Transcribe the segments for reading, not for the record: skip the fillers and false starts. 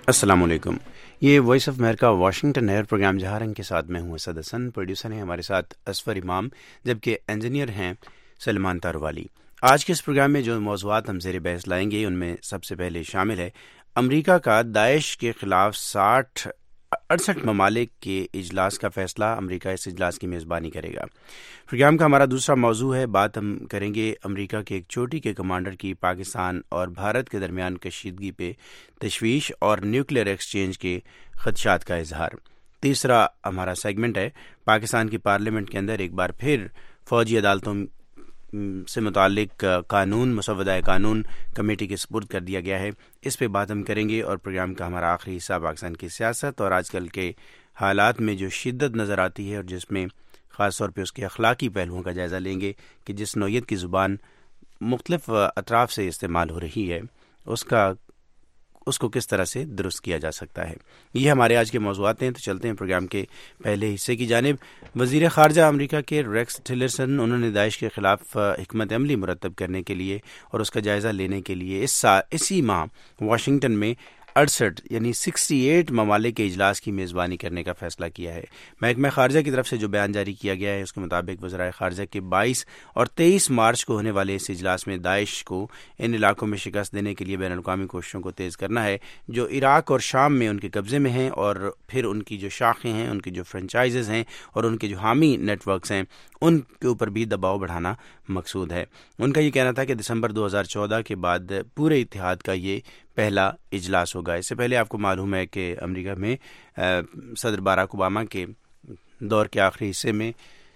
السلام علیکم. یہ voice of America Washington air program Jahan Rang کے ساتھ میں ہوں اسد حسن. پروڈیوسر ہیں ہمارے ساتھ اسفر امام، جبکہ انجینئر ہیں سلمان تاروالی. آج کے اس پروگرام میں جو موضوعات ہم زیر بحث لائیں گے ان میں سب سے پہلے شامل ہے امریکہ کا داعش کے خلاف 68 ممالک کے اجلاس کا فیصلہ. امریکہ اس اجلاس کی میزبانی کرے گا. پروگرام کا ہمارا دوسرا موضوع ہے، بات ہم کریں گے امریکہ کے ایک چوٹی کے کمانڈر کی پاکستان اور بھارت کے درمیان کشیدگی پہ تشویش اور نیوکلیئر ایکسچینج کے خدشات کا اظہار. تیسرا ہمارا سیگمنٹ ہے پاکستان کی پارلیمنٹ کے اندر ایک بار پھر فوجی عدالتوں سے متعلق قانون، مسودہ قانون کمیٹی کے سپرد کر دیا گیا ہے. اس پہ بات ہم کریں گے. اور پروگرام کا ہمارا آخری حصہ پاکستان کی سیاست اور آج کل کے حالات میں جو شدت نظر آتی ہے اور جس میں خاص طور پہ اس کے اخلاقی پہلوؤں کا جائزہ لیں گے کہ جس نوعیت کی زبان مختلف اطراف سے استعمال ہو رہی ہے اس کو کس طرح سے درست کیا جا سکتا ہے. یہ ہمارے آج کے موضوعات ہیں. تو چلتے ہیں پروگرام کے پہلے حصے کی جانب. وزیر خارجہ امریکہ کے ریکس ٹیلرسن انہوں نے داعش کے خلاف حکمت عملی مرتب کرنے کے لیے اور اس کا جائزہ لینے کے لیے اسی ماہ واشنگٹن میں 68 یعنی 68 ممالک کے اجلاس کی میزبانی کرنے کا فیصلہ کیا ہے. محکمہ خارجہ کی طرف سے جو بیان جاری کیا گیا ہے اس کے مطابق وزرائے خارجہ کے 22 اور 23 مارچ کو ہونے والے اس اجلاس میں داعش کو ان علاقوں میں شکست دینے کے لیے بین الاقوامی کوششوں کو تیز کرنا ہے جو عراق اور شام میں ان کے قبضے میں ہیں، اور پھر ان کی جو شاخیں ہیں، ان کی جو فرنچائزز ہیں اور ان کے جو حامی نیٹ ورکس ہیں ان کے اوپر بھی دباؤ بڑھانا مقصود ہے. ان کا یہ کہنا تھا کہ دسمبر 2014 کے بعد پورے اتحاد کا یہ پہلا اجلاس ہوگا. اس سے پہلے آپ کو معلوم ہے کہ امریکہ میں صدر باراک اوباما کے دور کے آخری حصے میں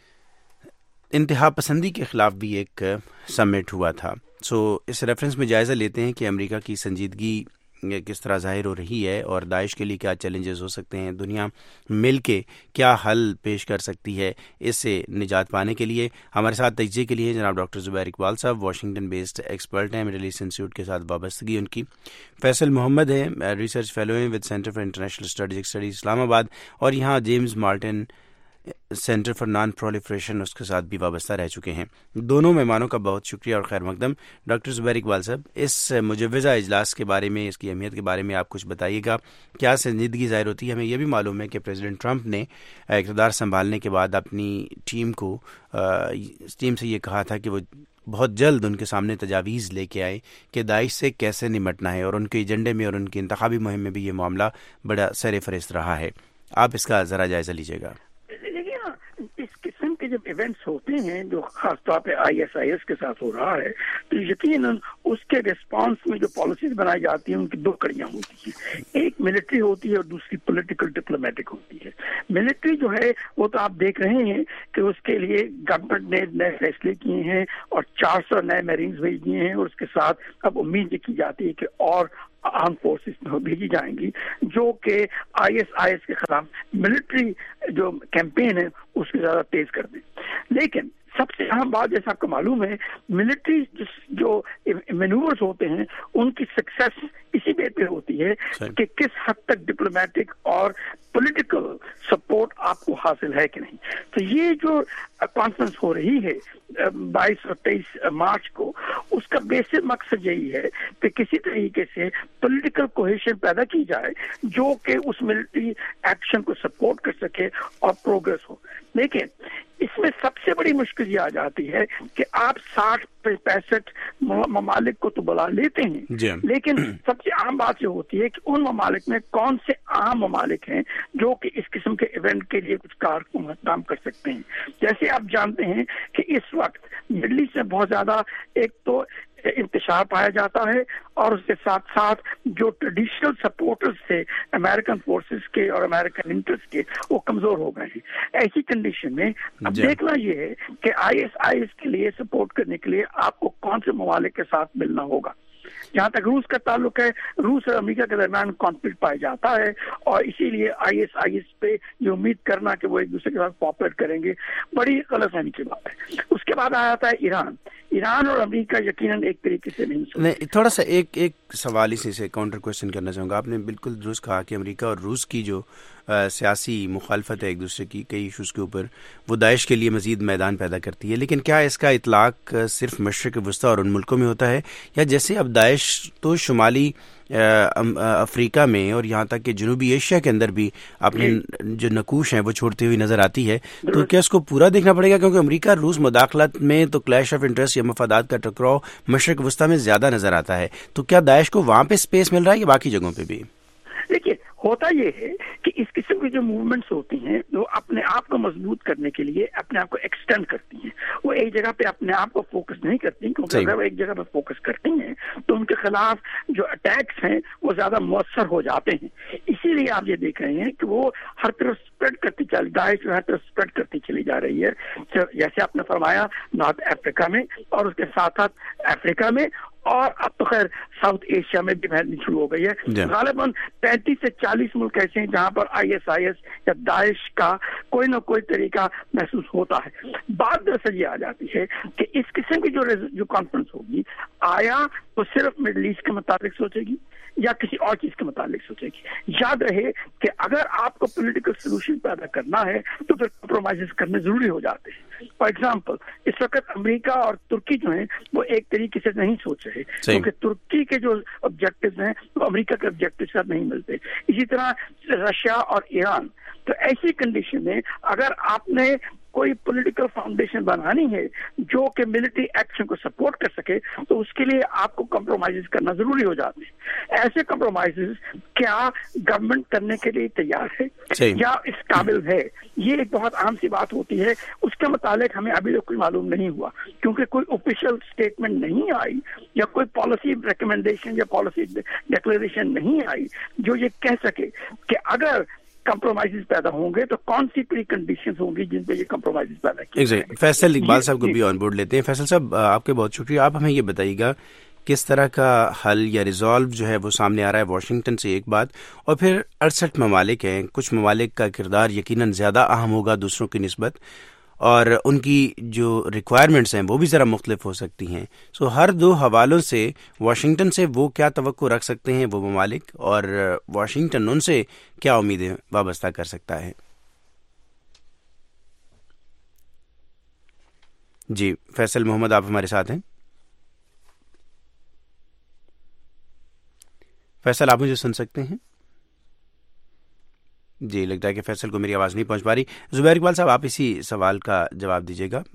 انتہا پسندی کے خلاف بھی ایک سمٹ ہوا تھا. اس ریفرنس میں جائزہ لیتے ہیں کہ امریکہ کی سنجیدگی کس طرح ظاہر ہو رہی ہے اور داعش کے لیے کیا چیلنجز ہو سکتے ہیں، دنیا مل کے کیا حل پیش کر سکتی ہے اس سے نجات پانے کے لیے. ہمارے ساتھ تجزیے کے لیے جناب doctor Zubair Iqbal sahib, Washington based expert ہیں، مڈل ایسٹ انسٹیٹیوٹ کے ساتھ وابستگی ان کی. فیصل محمد ہیں، ریسرچ فیلو ہیں with center for international studies Islamabad, اور یہاں James Martin center for non proliferation اس کے ساتھ بھی وابستہ رہ چکے ہیں. دونوں مہمانوں کا بہت شکریہ اور خیر مقدم. ڈاکٹر زبیر اقبال صاحب، اس مجوزہ اجلاس کے بارے میں، اس کی اہمیت کے بارے میں آپ کچھ بتائیے گا. کیا سنجیدگی ظاہر ہوتی ہے؟ ہمیں یہ بھی معلوم ہے کہ پریزیڈنٹ ٹرمپ نے اقتدار سنبھالنے کے بعد اپنی ٹیم سے یہ کہا تھا کہ وہ بہت جلد ان کے سامنے تجاویز لے کے آئے کہ داعش سے کیسے نمٹنا ہے، اور ان کے ایجنڈے میں اور ان کی انتخابی مہم میں بھی یہ معاملہ بڑا سر فہرست رہا ہے. آپ اس کا ذرا جائزہ لیجیے گا. اس قسم کے جب ایونٹس ہوتے ہیں جو خاص طور پہ ISIS کے ساتھ ہو رہا ہے تو یقیناً اس کے ریسپانس میں جو پالیسیز بنائی جاتی ہیں ان کی دو کڑیاں ہوتی ہیں. ایک ملٹری ہوتی ہے اور دوسری پولیٹیکل ڈپلومیٹک ہوتی ہے. ملٹری جو ہے وہ تو آپ دیکھ رہے ہیں کہ اس کے لیے گورنمنٹ نے نئے فیصلے کیے ہیں اور 400 نئے میرینز بھیج دیے ہیں، اور اس کے ساتھ اب امید یہ کی جاتی ہے کہ اور آرم فورسز میں بھیجی جائیں گی جو کہ ISIS کے خلاف ملٹری جو کیمپین ہے اس کو زیادہ تیز کر دیں. لیکن سب سے اہم بات جیسا آپ کو معلوم ہے، ملٹری جو مینورز ہوتے ہیں ان کی سکسیس اسی بات پہ ہوتی ہے کہ کس حد تک ڈپلومیٹک اور پولیٹیکل سپورٹ آپ کو حاصل ہے کہ نہیں. تو یہ جو کانفرنس ہو رہی ہے 22 اور 23 مارچ کو، اس کا بیسک مقصد یہی ہے کہ کسی طریقے سے پولیٹیکل کوہیشن پیدا کی جائے جو کہ اس ملٹری ایکشن کو سپورٹ کر سکے اور پروگرس ہو. لیکن اس میں سب سے بڑی مشکل یہ آ جاتی ہے کہ آپ 60-65 ممالک کو تو بلا لیتے ہیں، لیکن سب سے عام بات یہ ہوتی ہے کہ ان ممالک میں کون سے عام ممالک ہیں جو کہ اس قسم کے ایونٹ کے لیے کچھ کام کر سکتے ہیں. جیسے آپ جانتے ہیں کہ اس وقت مڈل ایسٹ میں بہت زیادہ ایک تو انتشار پایا جاتا ہے، اور اس کے ساتھ ساتھ جو ٹریڈیشنل سپورٹرز تھے امریکن فورسز کے اور امریکن انٹرسٹ کے وہ کمزور ہو گئے ہیں. ایسی کنڈیشن میں اب دیکھنا یہ ہے کہ ISIS کے لیے سپورٹ کرنے کے لیے آپ کو کون سے ممالک کے ساتھ ملنا ہوگا. جہاں تک روس کا تعلق ہے، روس اور امریکہ کے درمیان کانفلکٹ پایا جاتا ہے، اور اسی لیے ISIS پہ یہ امید کرنا کہ وہ ایک دوسرے کے ساتھ کوآپریٹ کریں گے بڑی غلط فہمی کی بات ہے. اس کے بعد آ جاتا ہے ایران اور امریکہ یقیناً ایک طریقے سے نہیں. تھوڑا سا ایک سوال اسی سے کاؤنٹر کوشچن کرنا چاہوں گا. آپ نے بالکل درست کہا کہ امریکہ اور روس کی جو سیاسی مخالفت ہے ایک دوسرے کی کئی ایشوز کے اوپر، وہ داعش کے لیے مزید میدان پیدا کرتی ہے. لیکن کیا اس کا اطلاق صرف مشرق وسطیٰ اور ان ملکوں میں ہوتا ہے، یا جیسے اب داعش تو شمالی افریقہ میں اور یہاں تک کہ جنوبی ایشیا کے اندر بھی اپنے جو نقوش ہیں وہ چھوڑتی ہوئی نظر آتی ہے، تو کیا اس کو پورا دیکھنا پڑے گا؟ کیونکہ امریکہ روس مداخلت میں تو کلیش آف انٹرسٹ یا مفادات کا ٹکراؤ مشرق وسطیٰ میں زیادہ نظر آتا ہے، تو کیا داعش کو وہاں پہ اسپیس مل رہا ہے یا باقی جگہوں پہ بھی؟ دیکھیے، ہوتا یہ ہے کہ اس قسم کی جو موومنٹس ہوتی ہیں وہ اپنے آپ کو مضبوط کرنے کے لیے اپنے آپ کو ایکسٹینڈ کرتی ہیں. وہ ایک جگہ پہ اپنے آپ کو فوکس نہیں کرتی، کیونکہ اگر وہ ایک جگہ پہ فوکس کرتی ہیں تو ان کے خلاف جو اٹیکس ہیں وہ زیادہ مؤثر ہو جاتے ہیں. اسی لیے آپ یہ دیکھ رہے ہیں کہ وہ ہر طرف اسپریڈ کرتی داعش ہر طرف اسپریڈ کرتی چلی جا رہی ہے. جیسے آپ نے فرمایا نارتھ افریقہ میں اور اس کے ساتھ ساتھ افریقہ میں، اور اب تو خیر ساؤتھ ایشیا میں بھی پھیلنی شروع ہو گئی ہے. غالباً 35 سے 40 ملک ایسے ہیں جہاں پر ISIS یا داعش کا کوئی نہ کوئی طریقہ محسوس ہوتا ہے. بات دراصل یہ آ جاتی ہے کہ اس قسم کی جو کانفرنس ہوگی، آیا تو صرف مڈل ایسٹ کے متعلق سوچے گی یا کسی اور چیز کے متعلق سوچے گی؟ یاد رہے کہ اگر آپ کو پولیٹیکل سولوشن پیدا کرنا ہے تو پھر کمپرومائز کرنے ضروری ہو جاتے ہیں. فار ایگزامپل، اس وقت امریکہ اور ترکی جو ہیں وہ ایک طریقے سے نہیں سوچ رہے، کیونکہ ترکی کے جو آبجیکٹیوز ہیں وہ امریکہ کے آبجیکٹیو کے ساتھ نہیں ملتے. اسی طرح رشیا اور ایران. تو ایسی کنڈیشن میں اگر آپ نے کوئی پولیٹیکل فاؤنڈیشن بنانی ہے جو کہ ملٹری ایکشن کو سپورٹ کر سکے تو اس کے لیے آپ کو کمپرومائز کرنا ضروری ہو جاتے ہیں. ایسے کمپرومائز کیا گورنمنٹ کرنے کے لیے تیار ہے یا اس قابل ہے؟ یہ ایک بہت عام سی بات ہوتی ہے. اس کے متعلق ہمیں ابھی تک کوئی معلوم نہیں ہوا، کیونکہ کوئی آفیشیل اسٹیٹمنٹ نہیں آئی یا کوئی پالیسی ریکمنڈیشن یا پالیسی ڈکلیریشن نہیں آئی جو یہ کہہ سکے کہ اگر کمپرومائز پیدا ہوں گے تو کون سی پری کنڈیشنز ہوں گی جن پہ یہ کمپرومائز پیدا کیے جائیں گے. فیصل اقبال صاحب کو بھی آن بورڈ لیتے ہیں. فیصل صاحب، آپ کے بہت شکریہ. آپ ہمیں یہ بتائیے گا کس طرح کا حل یا ریزالو جو ہے وہ سامنے آ رہا ہے واشنگٹن سے ایک بات، اور پھر 68 ممالک ہیں، کچھ ممالک کا کردار یقیناً زیادہ اہم ہوگا دوسروں کی نسبت، اور ان کی جو ریکوائرمنٹس ہیں وہ بھی ذرا مختلف ہو سکتی ہیں. سو ہر دو حوالوں سے واشنگٹن سے وہ کیا توقع رکھ سکتے ہیں وہ ممالک، اور واشنگٹن ان سے کیا امیدیں وابستہ کر سکتا ہے؟ جی فیصل محمد، آپ ہمارے ساتھ ہیں؟ فیصل، آپ مجھے سن سکتے ہیں؟ جی لگتا ہے کہ فیصل کو میری آواز نہیں پہنچ پا رہی. زبیر اقبال صاحب، آپ اسی سوال کا جواب دیجیے گا.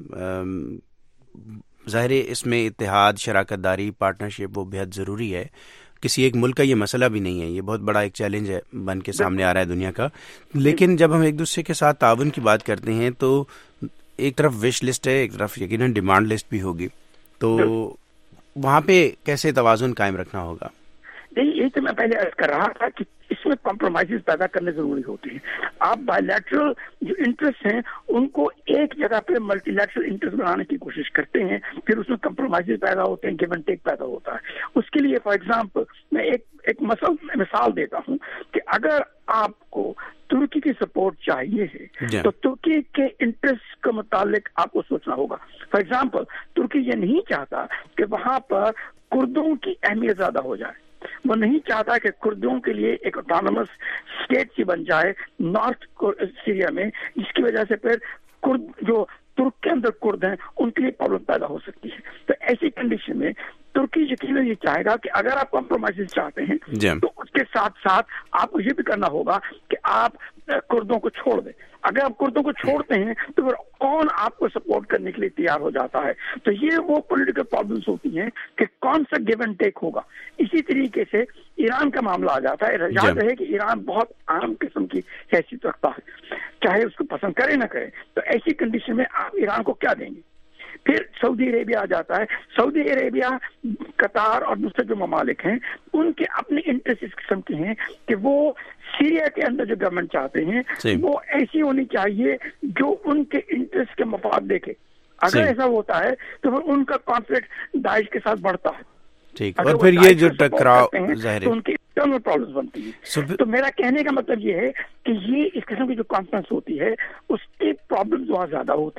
ظاہر اس میں اتحاد، شراکت داری، پارٹنرشپ وہ بہت ضروری ہے. کسی ایک ملک کا یہ مسئلہ بھی نہیں ہے، یہ بہت بڑا ایک چیلنج ہے بن کے سامنے آ رہا ہے دنیا کا. لیکن جب ہم ایک دوسرے کے ساتھ تعاون کی بات کرتے ہیں تو ایک طرف وش لسٹ ہے، ایک طرف یقیناً ڈیمانڈ لسٹ بھی ہوگی، تو وہاں پہ کیسے توازن قائم رکھنا ہوگا؟ نہیں، یہ تو میں پہلے عرض کر رہا تھا کہ اس میں کمپرومائز پیدا کرنے ضروری ہوتے ہیں. آپ بائی لیٹرل جو انٹرسٹ ہیں ان کو ایک جگہ پہ ملٹی لیٹرل انٹرسٹ بنانے کی کوشش کرتے ہیں، پھر اس میں کمپرومائز پیدا ہوتے ہیں، گیو اینڈ ٹیک پیدا ہوتا ہے. اس کے لیے فار ایگزامپل میں ایک مثال دیتا ہوں کہ اگر آپ کو ترکی کی سپورٹ چاہیے ہے تو ترکی کے انٹرسٹ کے متعلق آپ کو سوچنا ہوگا. فار ایگزامپل، ترکی یہ نہیں چاہتا کہ وہاں پر کردوں کی اہمیت زیادہ ہو جائے. وہ نہیں چاہتا کہ کردوں کے لیے ایک آٹونومس اسٹیٹ سی بن جائے نارتھ سیریا میں، جس کی وجہ سے پھر کرد جو ترک کے اندر کرد ہیں ان کے لیے پرابلم پیدا ہو سکتی ہے. تو ایسی کنڈیشن میں ترکی یقیناً یہ چاہے گا کہ اگر آپ کمپرومائز چاہتے ہیں تو اس کے ساتھ ساتھ آپ کو یہ بھی کرنا ہوگا کہ آپ کردوں کو چھوڑ دیں. اگر آپ کردوں کو چھوڑتے ہیں تو پھر کون آپ کو سپورٹ کرنے کے لیے تیار ہو جاتا ہے؟ تو یہ وہ پولیٹیکل پرابلمس ہوتی ہیں کہ کون سا گیو اینڈ ٹیک ہوگا. اسی طریقے سے ایران کا معاملہ آ جاتا ہے. یاد رہے کہ ایران بہت عام قسم کی حیثیت رکھتا ہے، چاہے اس کو پسند کرے نہ کرے. تو ایسی کنڈیشن میں آپ ایران کو کیا دیں گے؟ پھر سعودی عربیہ آ جاتا ہے. سعودی عربیہ، قطار اور دوسرے جو ممالک ہیں ان کے اپنے انٹرسٹ اس قسم کے ہیں کہ وہ سیریا کے اندر جو گورنمنٹ چاہتے ہیں وہ ایسی ہونی چاہیے جو ان کے انٹرسٹ کے مفاد دیکھے. اگر ایسا ہوتا ہے تو پھر ان کا کانفلکٹ داعش کے ساتھ بڑھتا ہے. ٹھیک، اور پھر یہ جو ٹکراؤ ظاہر ان کی انٹرنل پرابلمز بنتی ہیں. تو میرا کہنے کا مطلب یہ ہے کہ یہ اس قسم کی جو کانفرنس ہوتی ہے اس کی پرابلمز بہت زیادہ ہوتی ہیں.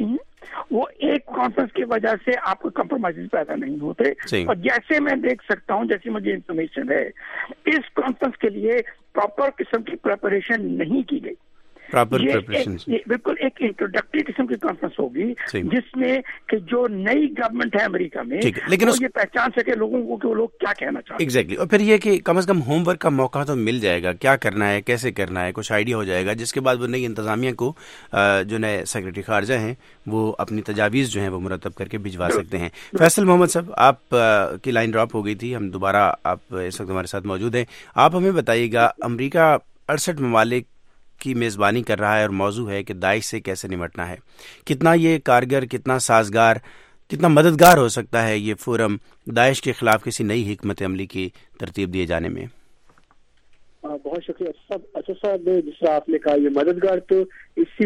وہ ایک کانفرنس کی وجہ سے آپ کو کمپرومائز پیدا نہیں ہوتے. اور جیسے میں دیکھ سکتا ہوں, جیسی مجھے انفارمیشن ہے, اس کانفرنس کے لیے پراپر قسم کی پریپریشن نہیں کی گئی. بالکل ایک انٹروڈکٹری قسم کی کانفرنس ہوگی جس میں کہ جو نئی گورنمنٹ ہے امریکہ میں لیکن وہ یہ پہچان سکے لوگوں کو کہ وہ لوگ کیا کہنا چاہتے ہیں. ایگزیکٹلی. اور پھر یہ کہ کم از کم ہوم ورک کا موقع تو مل جائے گا, کیا کرنا ہے, کیسے کرنا ہے, کچھ آئیڈیا ہو جائے گا, جس کے بعد وہ نئی انتظامیہ کو جو نئے سیکرٹری خارجہ ہیں وہ اپنی تجاویز جو ہیں وہ مرتب کر کے بھجوا سکتے ہیں. فیصل محمد صاحب, آپ کی لائن ڈراپ ہو گئی تھی, ہم دوبارہ, آپ اس وقت ہمارے ساتھ موجود ہیں. آپ ہمیں بتائیے گا, امریکہ 68 ممالک کی میزبانی کر رہا ہے اور موضوع ہے کہ داعش سے کیسے نمٹنا ہے. کتنا یہ کارگر, کتنا سازگار, کتنا مددگار ہو سکتا ہے یہ فورم داعش کے خلاف کسی نئی حکمت عملی کی ترتیب دیے جانے میں؟ بہت شکریہ اچھا صاحب. جس طرح آپ نے کہا, یہ مددگار تو اسی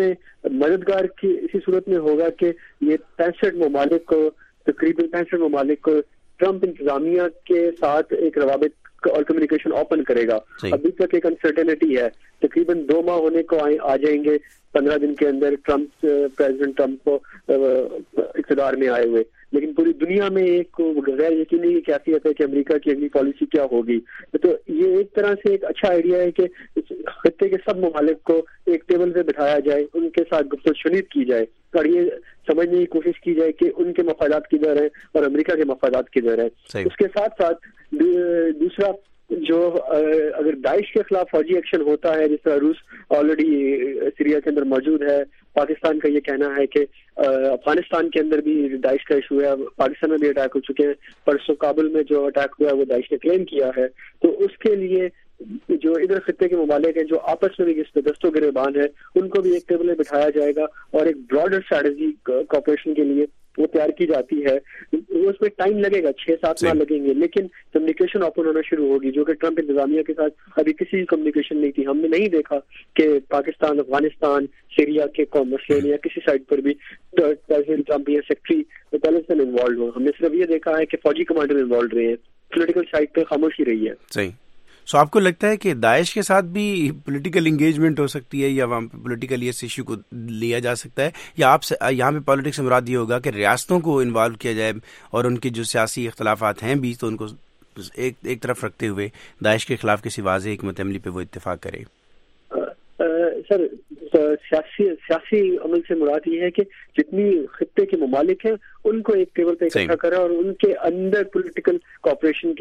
صورت میں ہوگا کہ یہ 65 ممالک کو, تقریباً 65 ممالک کو ٹرمپ انتظامیہ کے ساتھ ایک روابط اور کمیونیکیشن اوپن کرے گا. ابھی تک ایک انسرٹینٹی ہے, تقریباً 2 ماہ ہونے کو آ جائیں گے 15 دن کے اندر پریزیڈنٹ ٹرمپ کو اقتدار میں آئے ہوئے, لیکن پوری دنیا میں ایک غیر یقینی کیفیت ہے کہ امریکہ کی اگلی پالیسی کیا ہوگی. تو یہ ایک طرح سے ایک اچھا آئیڈیا ہے کہ خطے کے سب ممالک کو ایک ٹیبل پہ بٹھایا جائے, ان کے ساتھ گفت و شنید کی جائے اور یہ سمجھنے کی کوشش کی جائے کہ ان کے مفادات کدھر ہیں اور امریکہ کے مفادات کدھر ہیں. اس کے ساتھ ساتھ دوسرا, جو اگر داعش کے خلاف فوجی ایکشن ہوتا ہے, جس طرح روس آلریڈی سیریا کے اندر موجود ہے, پاکستان کا یہ کہنا ہے کہ افغانستان کے اندر بھی داعش کا ایشو ہے, پاکستان میں بھی اٹیک ہو چکے ہیں, پرسوں کابل میں جو اٹیک ہوا ہے وہ داعش نے کلیم کیا ہے. تو اس کے لیے جو ادھر خطے کے ممالک ہیں جو آپس میں بھی اس پہ دست و گریبان ہے, ان کو بھی ایک ٹیبل میں بٹھایا جائے گا اور ایک براڈر اسٹریٹجی کوآپریشن کے لیے وہ تیار کی جاتی ہے. اس میں ٹائم لگے گا, 6-7 ماہ لگیں گے, لیکن کمیونیکیشن اوپن ہونا شروع ہوگی, جو کہ ٹرمپ انتظامیہ کے ساتھ ابھی کسی کمیونیکیشن نہیں تھی. ہم نے نہیں دیکھا کہ پاکستان, افغانستان, سیریا کے مسئلے یا کسی سائڈ پر بھی پریزیڈنٹ ٹرمپ یا سیکرٹری پیلسٹائن انوالوڈ ہو. ہم نے صرف یہ دیکھا ہے کہ فوجی کمانڈر انوالوڈ رہے ہیں, پولیٹیکل سائڈ پہ خاموشی رہی ہے. صحیح. سو آپ کو لگتا ہے کہ داعش کے ساتھ بھی پولیٹیکل انگیجمنٹ ہو سکتی ہے, یا وہاں پہ پولیٹیکلی اس ایشو کو لیا جا سکتا ہے, یا آپ سے یہاں پہ پالیٹکس سے مراد یہ ہوگا کہ ریاستوں کو انوالو کیا جائے اور ان کی جو سیاسی اختلافات ہیں بھی تو ان کو ایک طرف رکھتے ہوئے داعش کے خلاف کسی واضح حکمت عملی پہ وہ اتفاق کرے؟ سر, سیاسی عمل سے مراد یہ ہے کہ جتنی خطے کے ممالک ہیں ان کو ایک ٹیبل پہ اکٹھا کرا اور ان کے اندر پولیٹیکل کوآپریشن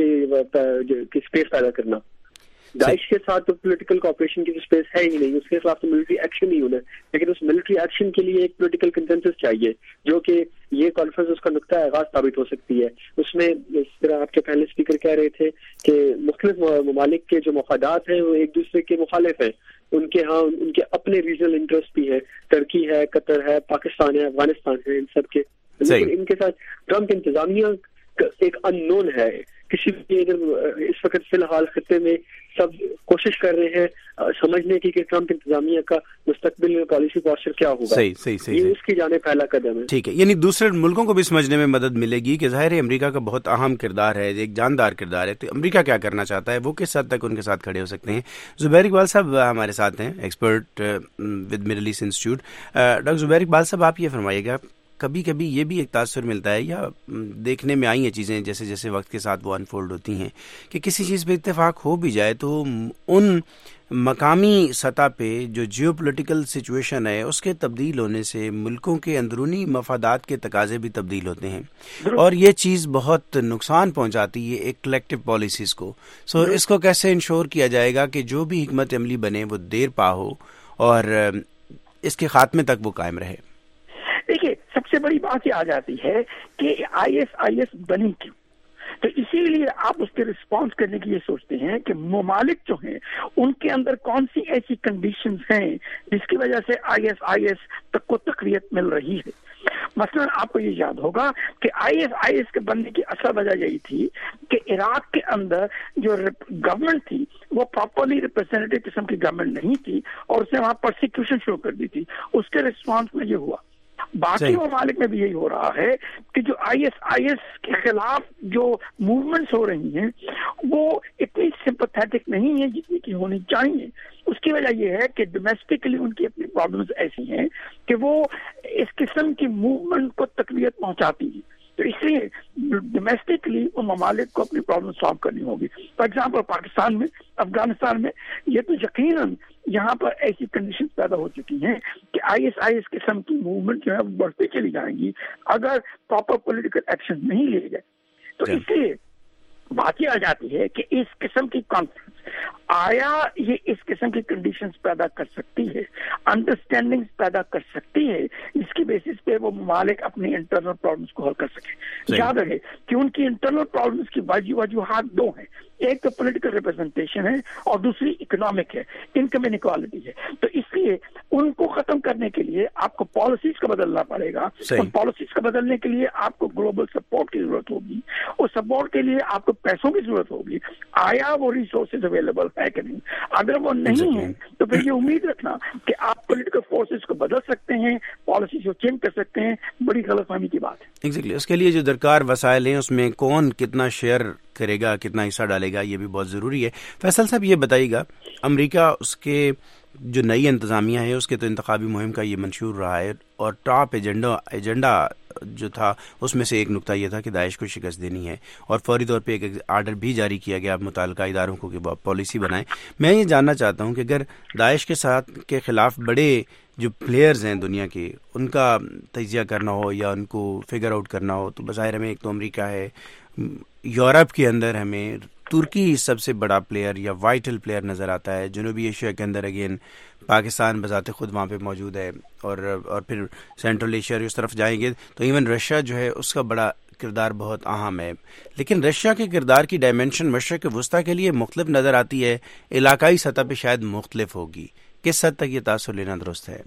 کی اسپیس پیدا کرنا. داعش کے ساتھ تو پولیٹیکل کوآپریشن کی اسپیس ہے ہی نہیں, اس کے خلاف تو ملٹری ایکشن ہی ہونا ہے, لیکن اس ملٹری ایکشن کے لیے ایک پولیٹیکل کنسنسس چاہیے, جو کہ یہ کانفرنس اس کا نقطہ آغاز ثابت ہو سکتی ہے. اس میں اس طرح آپ کے پہلے اسپیکر کہہ رہے تھے کہ مختلف ممالک کے جو مفادات ہیں وہ ایک دوسرے کے مخالف ہیں, ان کے ہاں ان کے اپنے ریجنل انٹرسٹ بھی ہے, ترکی ہے, قطر ہے, پاکستان ہے, افغانستان ہے, ان سب کے, لیکن ان کے ساتھ ٹرمپ انتظامیہ ایک ان نون ہے. کسی بھی اس وقت فی الحال خطے میں سب کوشش کر رہے ہیں سمجھنے کی کہ ٹرمپ انتظامیہ کا مستقبل میں پالیسی پوسچر کیا ہوگا. یہ اس کی جانب پہلا قدم ہے. ٹھیک ہے, یعنی دوسرے ملکوں کو بھی سمجھنے میں مدد ملے گی کہ ظاہر ہے امریکہ کا بہت اہم کردار ہے, ایک جاندار کردار ہے, تو امریکہ کیا کرنا چاہتا ہے, وہ کس حد تک ان کے ساتھ کھڑے ہو سکتے ہیں. زبیر اقبال صاحب ہمارے ساتھ ہیں, expert with Middle East Institute. Doctor Zubair Iqbal sahib, آپ یہ فرمائیے گا, کبھی کبھی یہ بھی ایک تاثر ملتا ہے یا دیکھنے میں آئی ہیں چیزیں جیسے جیسے وقت کے ساتھ وہ انفولڈ ہوتی ہیں کہ کسی چیز پہ اتفاق ہو بھی جائے تو ان مقامی سطح پہ جو جیو پولیٹیکل سچویشن ہے اس کے تبدیل ہونے سے ملکوں کے اندرونی مفادات کے تقاضے بھی تبدیل ہوتے ہیں, اور یہ چیز بہت نقصان پہنچاتی ہے ایک کلیکٹیو پالیسیز کو. سو اس کو کیسے انشور کیا جائے گا کہ جو بھی حکمت عملی بنے وہ دیر پا ہو اور اس کے خاتمے تک وہ قائم رہے؟ دیکھیے, سب سے بڑی بات یہ آ جاتی ہے کہ IS بنی کیوں, تو اسی لیے آپ اس کے رسپانس کرنے کی یہ سوچتے ہیں کہ ممالک جو ہیں ان کے اندر کون سی ایسی کنڈیشنز ہیں جس کی وجہ سے IS تک کو تقویت مل رہی ہے. مثلا آپ کو یہ یاد ہوگا کہ IS کے بننے کی اصل وجہ یہی تھی کہ عراق کے اندر جو گورنمنٹ تھی وہ پراپرلی ریپرزینٹیو قسم کی گورنمنٹ نہیں تھی اور اس نے وہاں پرسیکیوشن شروع کر دی تھی. اس کے رسپانس میں یہ ہوا, باقی ممالک میں بھی یہی ہو رہا ہے کہ جو ISIS کے خلاف جو موومنٹس ہو رہی ہیں وہ اتنی سمپتھیٹک نہیں ہے جتنی کی ہونی چاہیے. اس کی وجہ یہ ہے کہ ڈومیسٹکلی ان کی اپنی پرابلمس ایسی ہیں کہ وہ اس قسم کی موومنٹ کو تقویت پہنچاتی ہیں. تو اس لیے ڈومیسٹکلی ان ممالک کو اپنی پرابلم سالو کرنی ہوگی. فار ایگزامپل پاکستان میں، افغانستان میں یہ تو یقیناً یہاں پر ایسی کنڈیشن پیدا ہو چکی ہیں کہ ISIS قسم کی موومنٹ جو ہے وہ بڑھتی چلی جائیں گی اگر پراپر پولیٹیکل ایکشن نہیں لیے گئے. تو اس لیے بات یہ آ جاتی ہے کہ اس قسم کی کانفرنس آیا یہ اس قسم کی کنڈیشنز پیدا کر سکتی ہے، انڈرسٹینڈنگ پیدا کر سکتی ہے جس کی بیسس پہ وہ ممالک اپنی انٹرنل پرابلمس کو حل کر سکیں. یاد رکھے کہ ان کی انٹرنل پرابلمس کی وجوہات دو ہیں، ایک تو پولیٹیکل ریپرزنٹیشن ہے اور دوسری اکنامک ہے، انکم انیکوالٹی ہے. تو اس لیے ان کو ختم کرنے کے لیے آپ کو پالیسیز کو بدلنا پڑے گا. ان پالیسیز کو بدلنے کے لیے آپ کو گلوبل سپورٹ کی ضرورت ہوگی، اور سپورٹ کے لیے آپ کو پیسوں کی ضرورت ہوگی. آیا وہ ریسورسز اویلیبل ہے کہ نہیں؟ اگر وہ نہیں ہے تو پھر یہ امید رکھنا کہ آپ پولیٹیکل فورسز کو بدل سکتے ہیں، پالیسیز کو چینج کر سکتے ہیں، بڑی غلط فہمی کی بات ہے. ایگزیکٹلی. اس کے لیے جو درکار وسائل ہیں اس میں کون کتنا شیئر کرے گا، کتنا حصہ ڈالے گا، یہ بھی بہت ضروری ہے. فیصل صاحب یہ بتائیے گا، امریکہ اس کے جو نئی انتظامیہ ہے اس کے تو انتخابی مہم کا یہ منشور رہا ہے، اور ٹاپ ایجنڈا جو تھا اس میں سے ایک نقطہ یہ تھا کہ داعش کو شکست دینی ہے، اور فوری طور پہ ایک آرڈر بھی جاری کیا گیا متعلقہ اداروں کو کہ پالیسی بنائیں. میں یہ جاننا چاہتا ہوں کہ اگر داعش کے خلاف بڑے جو پلیئرز ہیں دنیا کے ان کا تجزیہ کرنا ہو یا ان کو فگر آؤٹ کرنا ہو تو بظاہر ہمیں ایک تو امریکہ ہے، یورپ کے اندر ہمیں ترکی سب سے بڑا پلیئر یا وائٹل پلیئر نظر آتا ہے، جنوبی ایشیا کے اندر اگین پاکستان بذات خود وہاں پہ موجود ہے، اور پھر سینٹرل ایشیا اس طرف جائیں گے تو ایون رشیا جو ہے اس کا بڑا کردار بہت اہم ہے. لیکن رشیا کے کردار کی ڈائمنشن مشرق وسطیٰ کے لیے مختلف نظر آتی ہے، علاقائی سطح پہ شاید مختلف ہوگی. کس حد تک یہ تاثر لینا درست ہے؟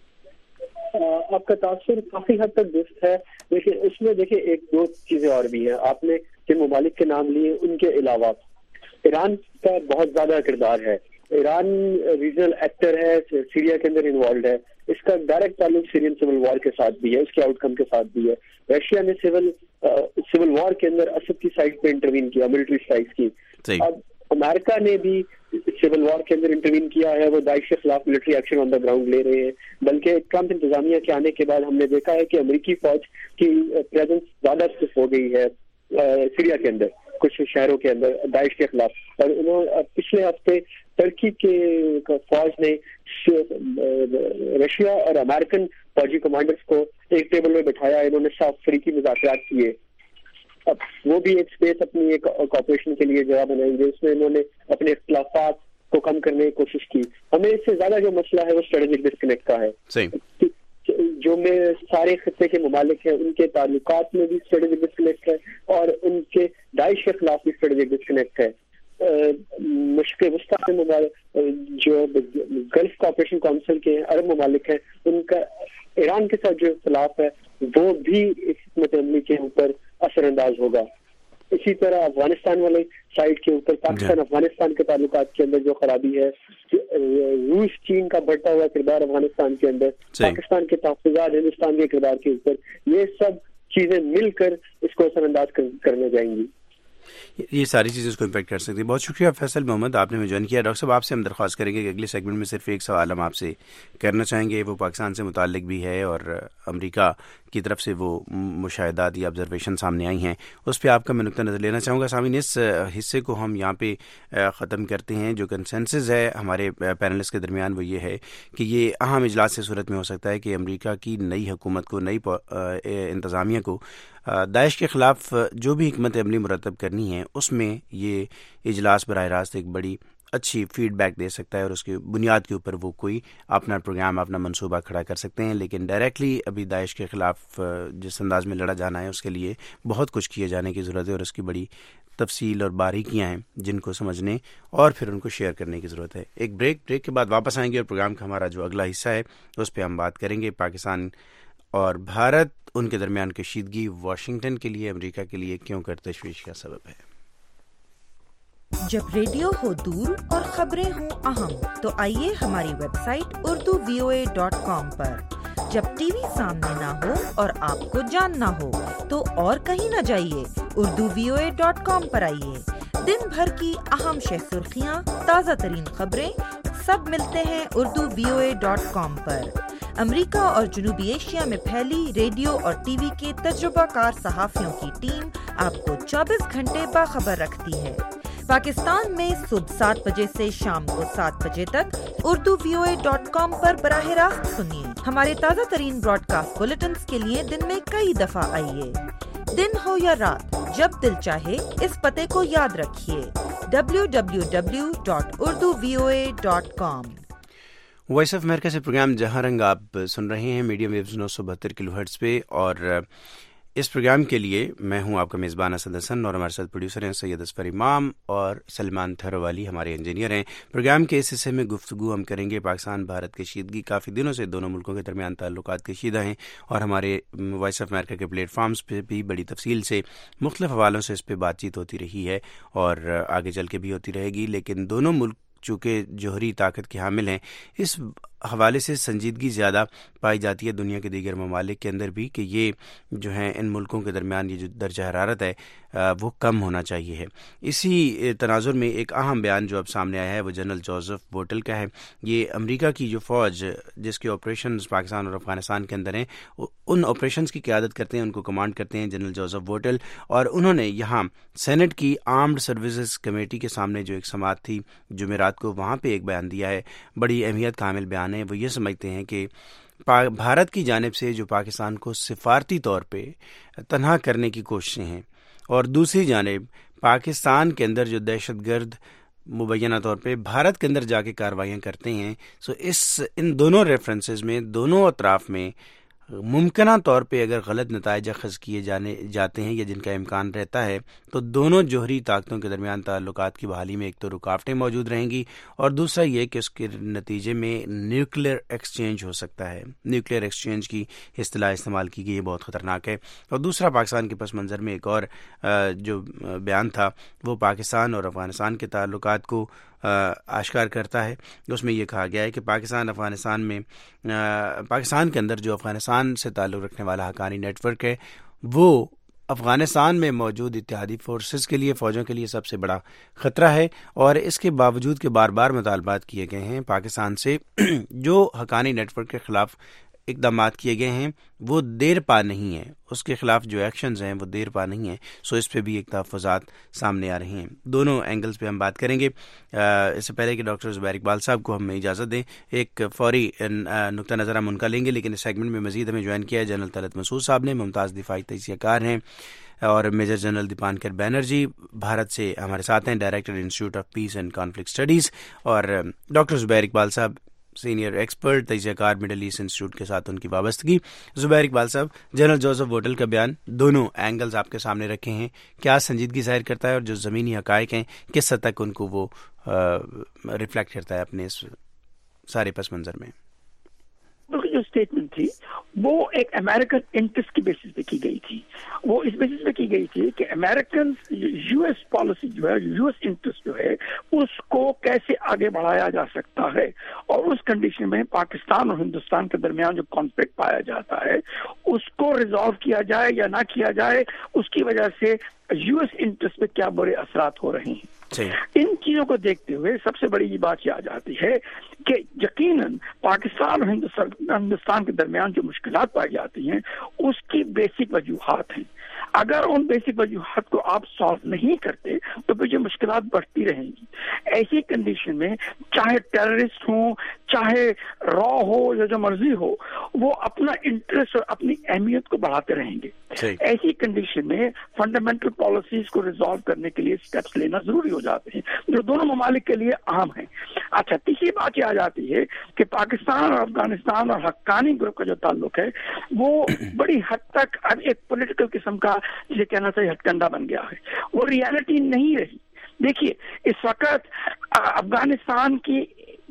آپ کا تاثر کافی حد تک درست ہے. دیکھیے اس میں ایک دو چیزیں اور بھی ہیں. آپ نے جن ممالک کے نام لیے ان کے علاوہ ایران کا بہت زیادہ کردار ہے. ایران ریجنل ایکٹر ہے، سیریا کے اندر انوالوڈ ہے. اس کا ڈائریکٹ تعلق سیرین سول وار کے ساتھ بھی ہے، اس کے آؤٹ کم کے ساتھ بھی ہے. رشیا نے سول وار کے اندر اسد کی سائٹ پہ انٹروین کیا، ملٹری اسٹرائکس کی. اب امریکہ نے بھی سول وار کے اندر انٹروین کیا ہے، وہ داعش کے خلاف military action on the ground لے رہے ہیں. بلکہ ٹرمپ انتظامیہ کے آنے کے بعد ہم نے دیکھا ہے کہ امریکی فوج کی پریزنس زیادہ صرف ہو گئی ہے سیریا کے اندر، کچھ شہروں کے اندر داعش کے خلاف. اور انہوں پچھلے ہفتے ترکی کے فوج نے رشیا اور امریکن فوجی کمانڈرز کو ایک ٹیبل میں بٹھایا، انہوں نے صاف فریقی مذاکرات کیے. اب وہ بھی ایک اسپیس اپنی ایک کوآپریشن کے لیے جگہ بنائیں گے، اس میں انہوں نے اپنے اختلافات کو کم کرنے کی کوشش کی. ہمیں اس سے زیادہ جو مسئلہ ہے وہ اسٹریٹجک ڈسکنیکٹ کا ہے. جو میں سارے خطے کے ممالک ہیں ان کے تعلقات میں بھی اسٹریٹجک ڈسکنیکٹ ہے، اور ان کے داعش کے خلاف بھی اسٹریٹجک ڈسکنیکٹ ہے. مشرق وسطیٰ کے ممالک جو گلف کوآپریشن کونسل کے عرب ممالک ہیں ان کا ایران کے ساتھ جو اختلاف ہے وہ بھی اس حکمت عملی کے اوپر اثر انداز ہوگا. اسی طرح افغانستان والے سائڈ کے اوپر پاکستان افغانستان کے تعلقات کے اندر جو خرابی ہے، روس چین کا بڑھتا ہوا کردار افغانستان کے اندر، پاکستان کے تحفظات ہندوستان کے کردار کے اوپر، یہ سب چیزیں مل کر اس کو اثر انداز کرنے جائیں گی. یہ ساری چیزیں اس کو امپیکٹ کر سکتی ہیں. بہت شکریہ فیصل محمد، آپ نے ہمیں جوائن کیا. ڈاکٹر صاحب آپ سے ہم درخواست کریں گے کہ اگلے سیگمنٹ میں صرف ایک سوال ہم آپ سے کرنا چاہیں گے، وہ پاکستان سے متعلق بھی ہے اور امریکہ کی طرف سے وہ مشاہدات یا آبزرویشن سامنے آئی ہیں، اس پہ آپ کا میں نقطہ نظر لینا چاہوں گا. سامعین اس حصے کو ہم یہاں پہ ختم کرتے ہیں. جو کنسنسس ہے ہمارے پینلسٹ کے درمیان وہ یہ ہے کہ یہ اہم اجلاس سے صورت میں ہو سکتا ہے کہ امریکہ کی نئی حکومت کو، نئی انتظامیہ کو داعش کے خلاف جو بھی حکمت عملی مرتب کرنی ہے اس میں یہ اجلاس براہ راست ایک بڑی اچھی فیڈ بیک دے سکتا ہے، اور اس کی بنیاد کے اوپر وہ کوئی اپنا پروگرام، اپنا منصوبہ کھڑا کر سکتے ہیں. لیکن ڈائریکٹلی ابھی داعش کے خلاف جس انداز میں لڑا جانا ہے اس کے لیے بہت کچھ کیے جانے کی ضرورت ہے، اور اس کی بڑی تفصیل اور باریکیاں ہیں جن کو سمجھنے اور پھر ان کو شیئر کرنے کی ضرورت ہے. ایک بریک کے بعد واپس آئیں گے اور پروگرام کا ہمارا جو اگلا حصہ ہے اس پہ ہم بات کریں گے. پاکستان اور بھارت، ان کے درمیان کشیدگی واشنگٹن کے لیے، امریکہ کے لیے کیوں کر تشویش کا سبب ہے. جب ریڈیو ہو دور اور خبریں ہوں اہم تو آئیے ہماری ویب سائٹ urduvoa.com پر جب ٹی وی سامنے نہ ہو اور آپ کو جاننا ہو تو اور کہیں نہ جائیے، urduvoa.com پر آئیے۔ دن بھر کی اہم شہ سرخیاں، تازہ ترین خبریں سب ملتے ہیں urduvoa.com پر۔ امریکہ اور جنوبی ایشیا میں پھیلی ریڈیو اور ٹی وی کے تجربہ کار صحافیوں کی ٹیم آپ کو 24 گھنٹے باخبر رکھتی ہے۔ پاکستان میں صبح 7 بجے سے شام کو 7 بجے تک urduvoa.com پر براہ راست سنیے۔ ہمارے تازہ ترین براڈ کاسٹ بلیٹنز کے لیے دن میں کئی دفعہ آئیے۔ دن ہو یا رات، جب دل چاہے اس پتے کو یاد رکھیے، www.urduvoa.com۔ وائس آف امریکہ سے پروگرام جہاں رنگ آپ سن رہے ہیں میڈیم ویوز 972 کلو ہرٹز پہ، اور اس پروگرام کے لیے میں ہوں آپ کا میزبان اسد حسن، اور ہمارے ساتھ پروڈیوسر ہیں سید اصفر امام اور سلمان تھروالی ہمارے انجینئر ہیں۔ پروگرام کے اس حصے میں گفتگو ہم کریں گے پاکستان بھارت کشیدگی۔ کافی دنوں سے دونوں ملکوں کے درمیان تعلقات کشیدہ ہیں، اور ہمارے وائس آف امریکہ کے پلیٹ فارمز پہ بھی بڑی تفصیل سے مختلف حوالوں سے اس پہ بات چیت ہوتی رہی ہے، اور آگے چل کے بھی ہوتی رہے گی۔ لیکن دونوں ملک چونکہ جوہری طاقت کے حامل ہیں، اس حوالے سے سنجیدگی زیادہ پائی جاتی ہے دنیا کے دیگر ممالک کے اندر بھی، کہ یہ جو ہے ان ملکوں کے درمیان یہ جو درجہ حرارت ہے وہ کم ہونا چاہیے ہے۔ اسی تناظر میں ایک اہم بیان جو اب سامنے آیا ہے وہ جنرل جوزف بوٹل کا ہے۔ یہ امریکہ کی جو فوج جس کے آپریشنز پاکستان اور افغانستان کے اندر ہیں، ان آپریشنز کی قیادت کرتے ہیں، ان کو کمانڈ کرتے ہیں جنرل جوزف بوٹل، اور انہوں نے یہاں سینٹ کی آرمڈ سروسز کمیٹی کے سامنے جو ایک سماعت تھی جمعرات کو، وہاں پہ ایک بیان دیا ہے، بڑی اہمیت کا حامل بیان ہے۔ وہ یہ سمجھتے ہیں کہ بھارت کی جانب سے جو پاکستان کو سفارتی طور پہ تنہا کرنے کی کوششیں ہیں، اور دوسری جانب پاکستان کے اندر جو دہشت گرد مبینہ طور پہ بھارت کے اندر جا کے کارروائیاں کرتے ہیں، سو ان دونوں ریفرنسز میں دونوں اطراف میں ممکنہ طور پہ اگر غلط نتائج اخذ کیے جاتے ہیں یا جن کا امکان رہتا ہے، تو دونوں جوہری طاقتوں کے درمیان تعلقات کی بحالی میں ایک تو رکاوٹیں موجود رہیں گی، اور دوسرا یہ کہ اس کے نتیجے میں نیوکلیئر ایکسچینج ہو سکتا ہے۔ نیوکلیئر ایکسچینج کی اصطلاح استعمال کی گئی، یہ بہت خطرناک ہے۔ اور دوسرا پاکستان کے پس منظر میں ایک اور جو بیان تھا وہ پاکستان اور افغانستان کے تعلقات کو آشکار کرتا ہے۔ اس میں یہ کہا گیا ہے کہ پاکستان کے اندر جو افغانستان سے تعلق رکھنے والا حقانی نیٹ ورک ہے، وہ افغانستان میں موجود اتحادی فورسز کے لیے، فوجوں کے لیے سب سے بڑا خطرہ ہے، اور اس کے باوجود کہ بار بار مطالبات کیے گئے ہیں پاکستان سے، جو حقانی نیٹ ورک کے خلاف اقدامات کیے گئے ہیں وہ دیر پا نہیں ہیں، اس کے خلاف جو ایکشنز ہیں وہ دیر پا نہیں ہیں۔ سو اس پہ بھی ایک تحفظات سامنے آ رہے ہیں۔ دونوں اینگلز پہ ہم بات کریں گے۔ اس سے پہلے کہ ڈاکٹر زبیر اقبال صاحب کو ہمیں اجازت دیں، ایک فوری نقطہ نظر ہم ان کا لیں گے، لیکن اس سیگمنٹ میں مزید ہمیں جوائن کیا ہے جنرل طلعت مسعود صاحب نے، ممتاز دفاعی تجزیہ کار ہیں، اور میجر جنرل دیپانکر بینرجی بھارت سے ہمارے ساتھ ہیں، director institute of peace and conflict studies, اور doctor Zubair Iqbal sahib senior expert تجزیہ کار مڈل ایسٹ انسٹیٹیوٹ کے ساتھ ان کی وابستگی۔ زبیر اقبال صاحب، جنرل جوزف بوٹل کا بیان، دونوں اینگلز آپ کے سامنے رکھے ہیں، کیا سنجیدگی ظاہر کرتا ہے، اور جو زمینی حقائق ہیں کس حد تک ان کو وہ ریفلیکٹ کرتا ہے اپنے اس سارے پس منظر میں؟ جو اسٹیٹمنٹ تھی وہ ایک امریکن انٹرسٹ کی بیسس پہ کی گئی تھی، وہ اس بیسس پہ کی گئی تھی کہ امریکن یو ایس پالیسی جو ہے، یو ایس انٹرسٹ جو ہے، اس کو کیسے آگے بڑھایا جا سکتا ہے، اور اس کنڈیشن میں پاکستان اور ہندوستان کے درمیان جو کانفلکٹ پایا جاتا ہے اس کو ریزالو کیا جائے یا نہ کیا جائے، اس کی وجہ سے یو ایس انٹرسٹ پہ کیا برے اثرات ہو رہے ہیں۔ ان چیزوں کو دیکھتے ہوئے سب سے بڑی یہ بات یہ آ جاتی ہے کہ یقیناً پاکستان اور ہندوستان کے درمیان جو مشکلات پائی جاتی ہیں اس کی بیسک وجوہات ہیں۔ اگر ان بیسک وجوہات کو آپ سالو نہیں کرتے تو پھر یہ مشکلات بڑھتی رہیں گی۔ ایسی کنڈیشن میں چاہے ٹیررسٹ ہوں، چاہے را ہو یا جو مرضی ہو، وہ اپنا انٹرسٹ اور اپنی اہمیت کو بڑھاتے رہیں گے۔ ایسی کنڈیشن میں فنڈامنٹل پالیسیز کو ریزالو کرنے کے لیے اسٹیپس لینا ضروری ہو جاتے ہیں جو دونوں ممالک کے لیے اہم ہیں۔ اچھا، تیسری بات یہ آ جاتی ہے کہ پاکستان اور افغانستان اور حقانی گروپ کا جو تعلق ہے وہ بڑی حد تک اب ایک پولیٹیکل قسم کا جسے کہنا چاہیے ہتھ کنڈا بن گیا ہے، وہ ریالٹی نہیں رہی۔ دیکھیے اس وقت افغانستان کی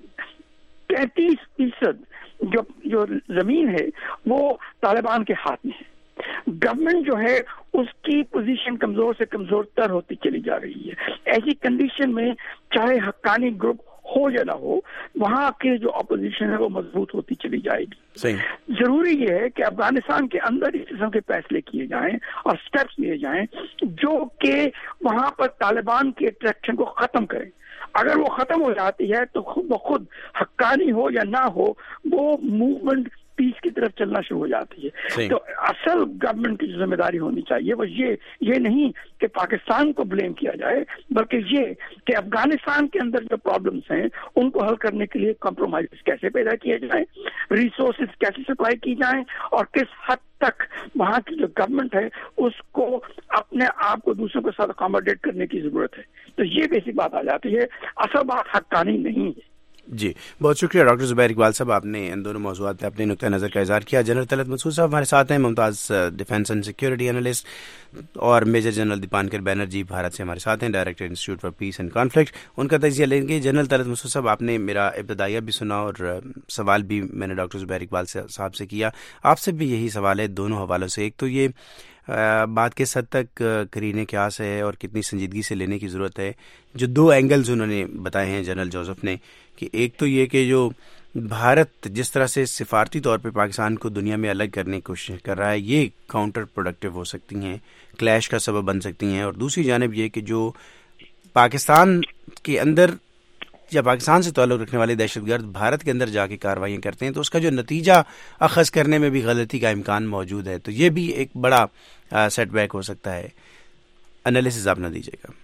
33% جو زمین ہے وہ طالبان کے ہاتھ میں ہے۔ گورنمنٹ جو ہے اس کی پوزیشن کمزور سے کمزور تر ہوتی چلی جا رہی ہے۔ ایسی کنڈیشن میں چاہے حقانی گروپ ہو یا نہ ہو وہاں کی جو اپوزیشن ہے وہ مضبوط ہوتی چلی جائے گی. ضروری یہ ہے کہ افغانستان کے اندر اس قسم کے فیصلے کیے جائیں اور اسٹیپس لیے جائیں جو کہ وہاں پر طالبان کی اٹریکشن کو ختم کریں. اگر وہ ختم ہو جاتی ہے تو خود بخود حقانی ہو یا نہ ہو وہ موومنٹ پیس کی طرف چلنا شروع ہو جاتی ہے. تو اصل گورنمنٹ کی جو ذمہ داری ہونی چاہیے وہ یہ نہیں کہ پاکستان کو بلیم کیا جائے بلکہ یہ کہ افغانستان کے اندر جو پرابلمس ہیں ان کو حل کرنے کے لیے کمپرومائز کیسے پیدا کیے جائیں, ریسورسز کیسے سپلائی کی جائیں اور کس حد تک وہاں کی جو گورنمنٹ ہے اس کو اپنے آپ کو دوسروں کے ساتھ اکاموڈیٹ کرنے کی ضرورت ہے. تو یہ بیسک بات آ جاتی ہے, اصل بات حقانی نہیں ہے. جی بہت شکریہ ڈاکٹر زبیر اقبال صاحب, آپ نے ان دونوں موضوعات پہ اپنے نقطۂ نظر کا اظہار کیا. جنرل طلعت مسعود صاحب ہمارے ساتھ ہیں, ممتاز ڈیفینس اینڈ سیکورٹی انالسٹ, اور میجر جنرل دیپانکر بینرجی بھارت سے ہمارے ساتھ ہیں, director institute for peace and conflict. ان کا تجزیہ لیں گے. جنرل طلعت مسعود صاحب, آپ نے میرا ابتدائیہ بھی سنا اور سوال بھی میں نے ڈاکٹر زبیر اقبال صاحب سے کیا. آپ سے بھی یہی سوال ہے دونوں حوالوں سے. ایک تو یہ بات کس حد تک کرینِ قیاس ہے اور کتنی سنجیدگی سے لینے کی ضرورت ہے. جو دو اینگلز انہوں نے بتائے ہیں جنرل جوزف نے, کہ ایک تو یہ کہ جو بھارت جس طرح سے سفارتی طور پہ پاکستان کو دنیا میں الگ کرنے کی کوشش کر رہا ہے یہ کاؤنٹر پروڈکٹیو ہو سکتی ہیں, کلیش کا سبب بن سکتی ہیں. اور دوسری جانب یہ کہ جو پاکستان کے اندر یا پاکستان سے تعلق رکھنے والے دہشت گرد بھارت کے اندر جا کے کارروائیاں کرتے ہیں تو اس کا جو نتیجہ اخذ کرنے میں بھی غلطی کا امکان موجود ہے. تو یہ بھی ایک بڑا سیٹ بیک ہو سکتا ہے. انالیسز آپ نہ دیجیے گا.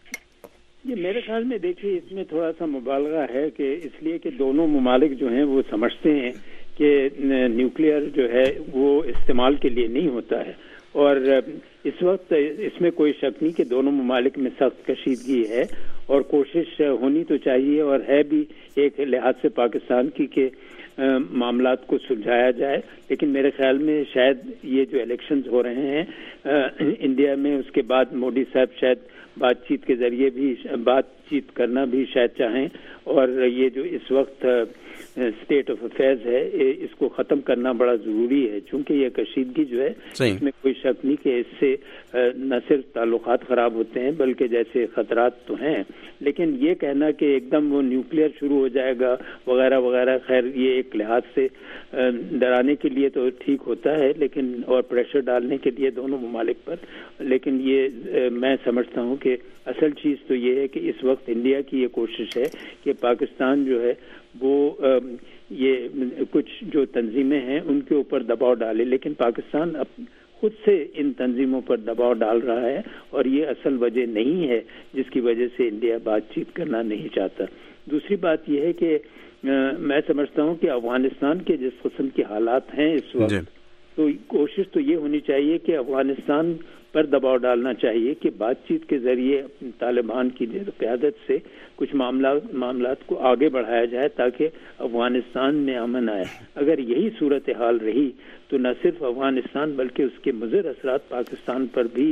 یہ میرے خیال میں دیکھیے اس میں تھوڑا سا مبالغہ ہے کہ اس لیے کہ دونوں ممالک جو ہیں وہ سمجھتے ہیں کہ نیوکلیئر جو ہے وہ استعمال کے لیے نہیں ہوتا ہے, اور اس وقت اس میں کوئی شک نہیں کہ دونوں ممالک میں سخت کشیدگی ہے اور کوشش ہونی تو چاہیے اور ہے بھی ایک لحاظ سے پاکستان کی کہ معاملات کو سلجھایا جائے. لیکن میرے خیال میں شاید یہ جو الیکشنز ہو رہے ہیں انڈیا میں, اس کے بعد مودی صاحب شاید بات چیت کے ذریعے بھی بات چیت کرنا بھی شاید چاہیں, اور یہ جو اس وقت اسٹیٹ آف افیئرز ہے اس کو ختم کرنا بڑا ضروری ہے, چونکہ یہ کشیدگی جو ہے اس میں کوئی شک نہیں کہ اس سے نہ صرف تعلقات خراب ہوتے ہیں بلکہ جیسے خطرات تو ہیں. لیکن یہ کہنا کہ ایک دم وہ نیوکلیئر شروع ہو جائے گا وغیرہ وغیرہ, خیر یہ ایک لحاظ سے ڈرانے کے لیے تو ٹھیک ہوتا ہے لیکن اور پریشر ڈالنے کے لیے دونوں ممالک پر, لیکن یہ میں سمجھتا ہوں کہ اصل چیز تو یہ ہے کہ اس وقت انڈیا کی یہ کوشش ہے کہ پاکستان جو ہے وہ یہ کچھ جو تنظیمیں ہیں ان کے اوپر دباؤ ڈالے, لیکن پاکستان خود سے ان تنظیموں پر دباؤ ڈال رہا ہے اور یہ اصل وجہ نہیں ہے جس کی وجہ سے انڈیا بات چیت کرنا نہیں چاہتا. دوسری بات یہ ہے کہ میں سمجھتا ہوں کہ افغانستان کے جس قسم کے حالات ہیں اس وقت تو کوشش تو یہ ہونی چاہیے کہ افغانستان پر دباؤ ڈالنا چاہیے کہ بات چیت کے ذریعے طالبان کی قیادت سے کچھ معاملات کو آگے بڑھایا جائے تاکہ افغانستان میں امن آئے. اگر یہی صورتحال رہی تو نہ صرف افغانستان بلکہ اس کے مضر اثرات پاکستان پر بھی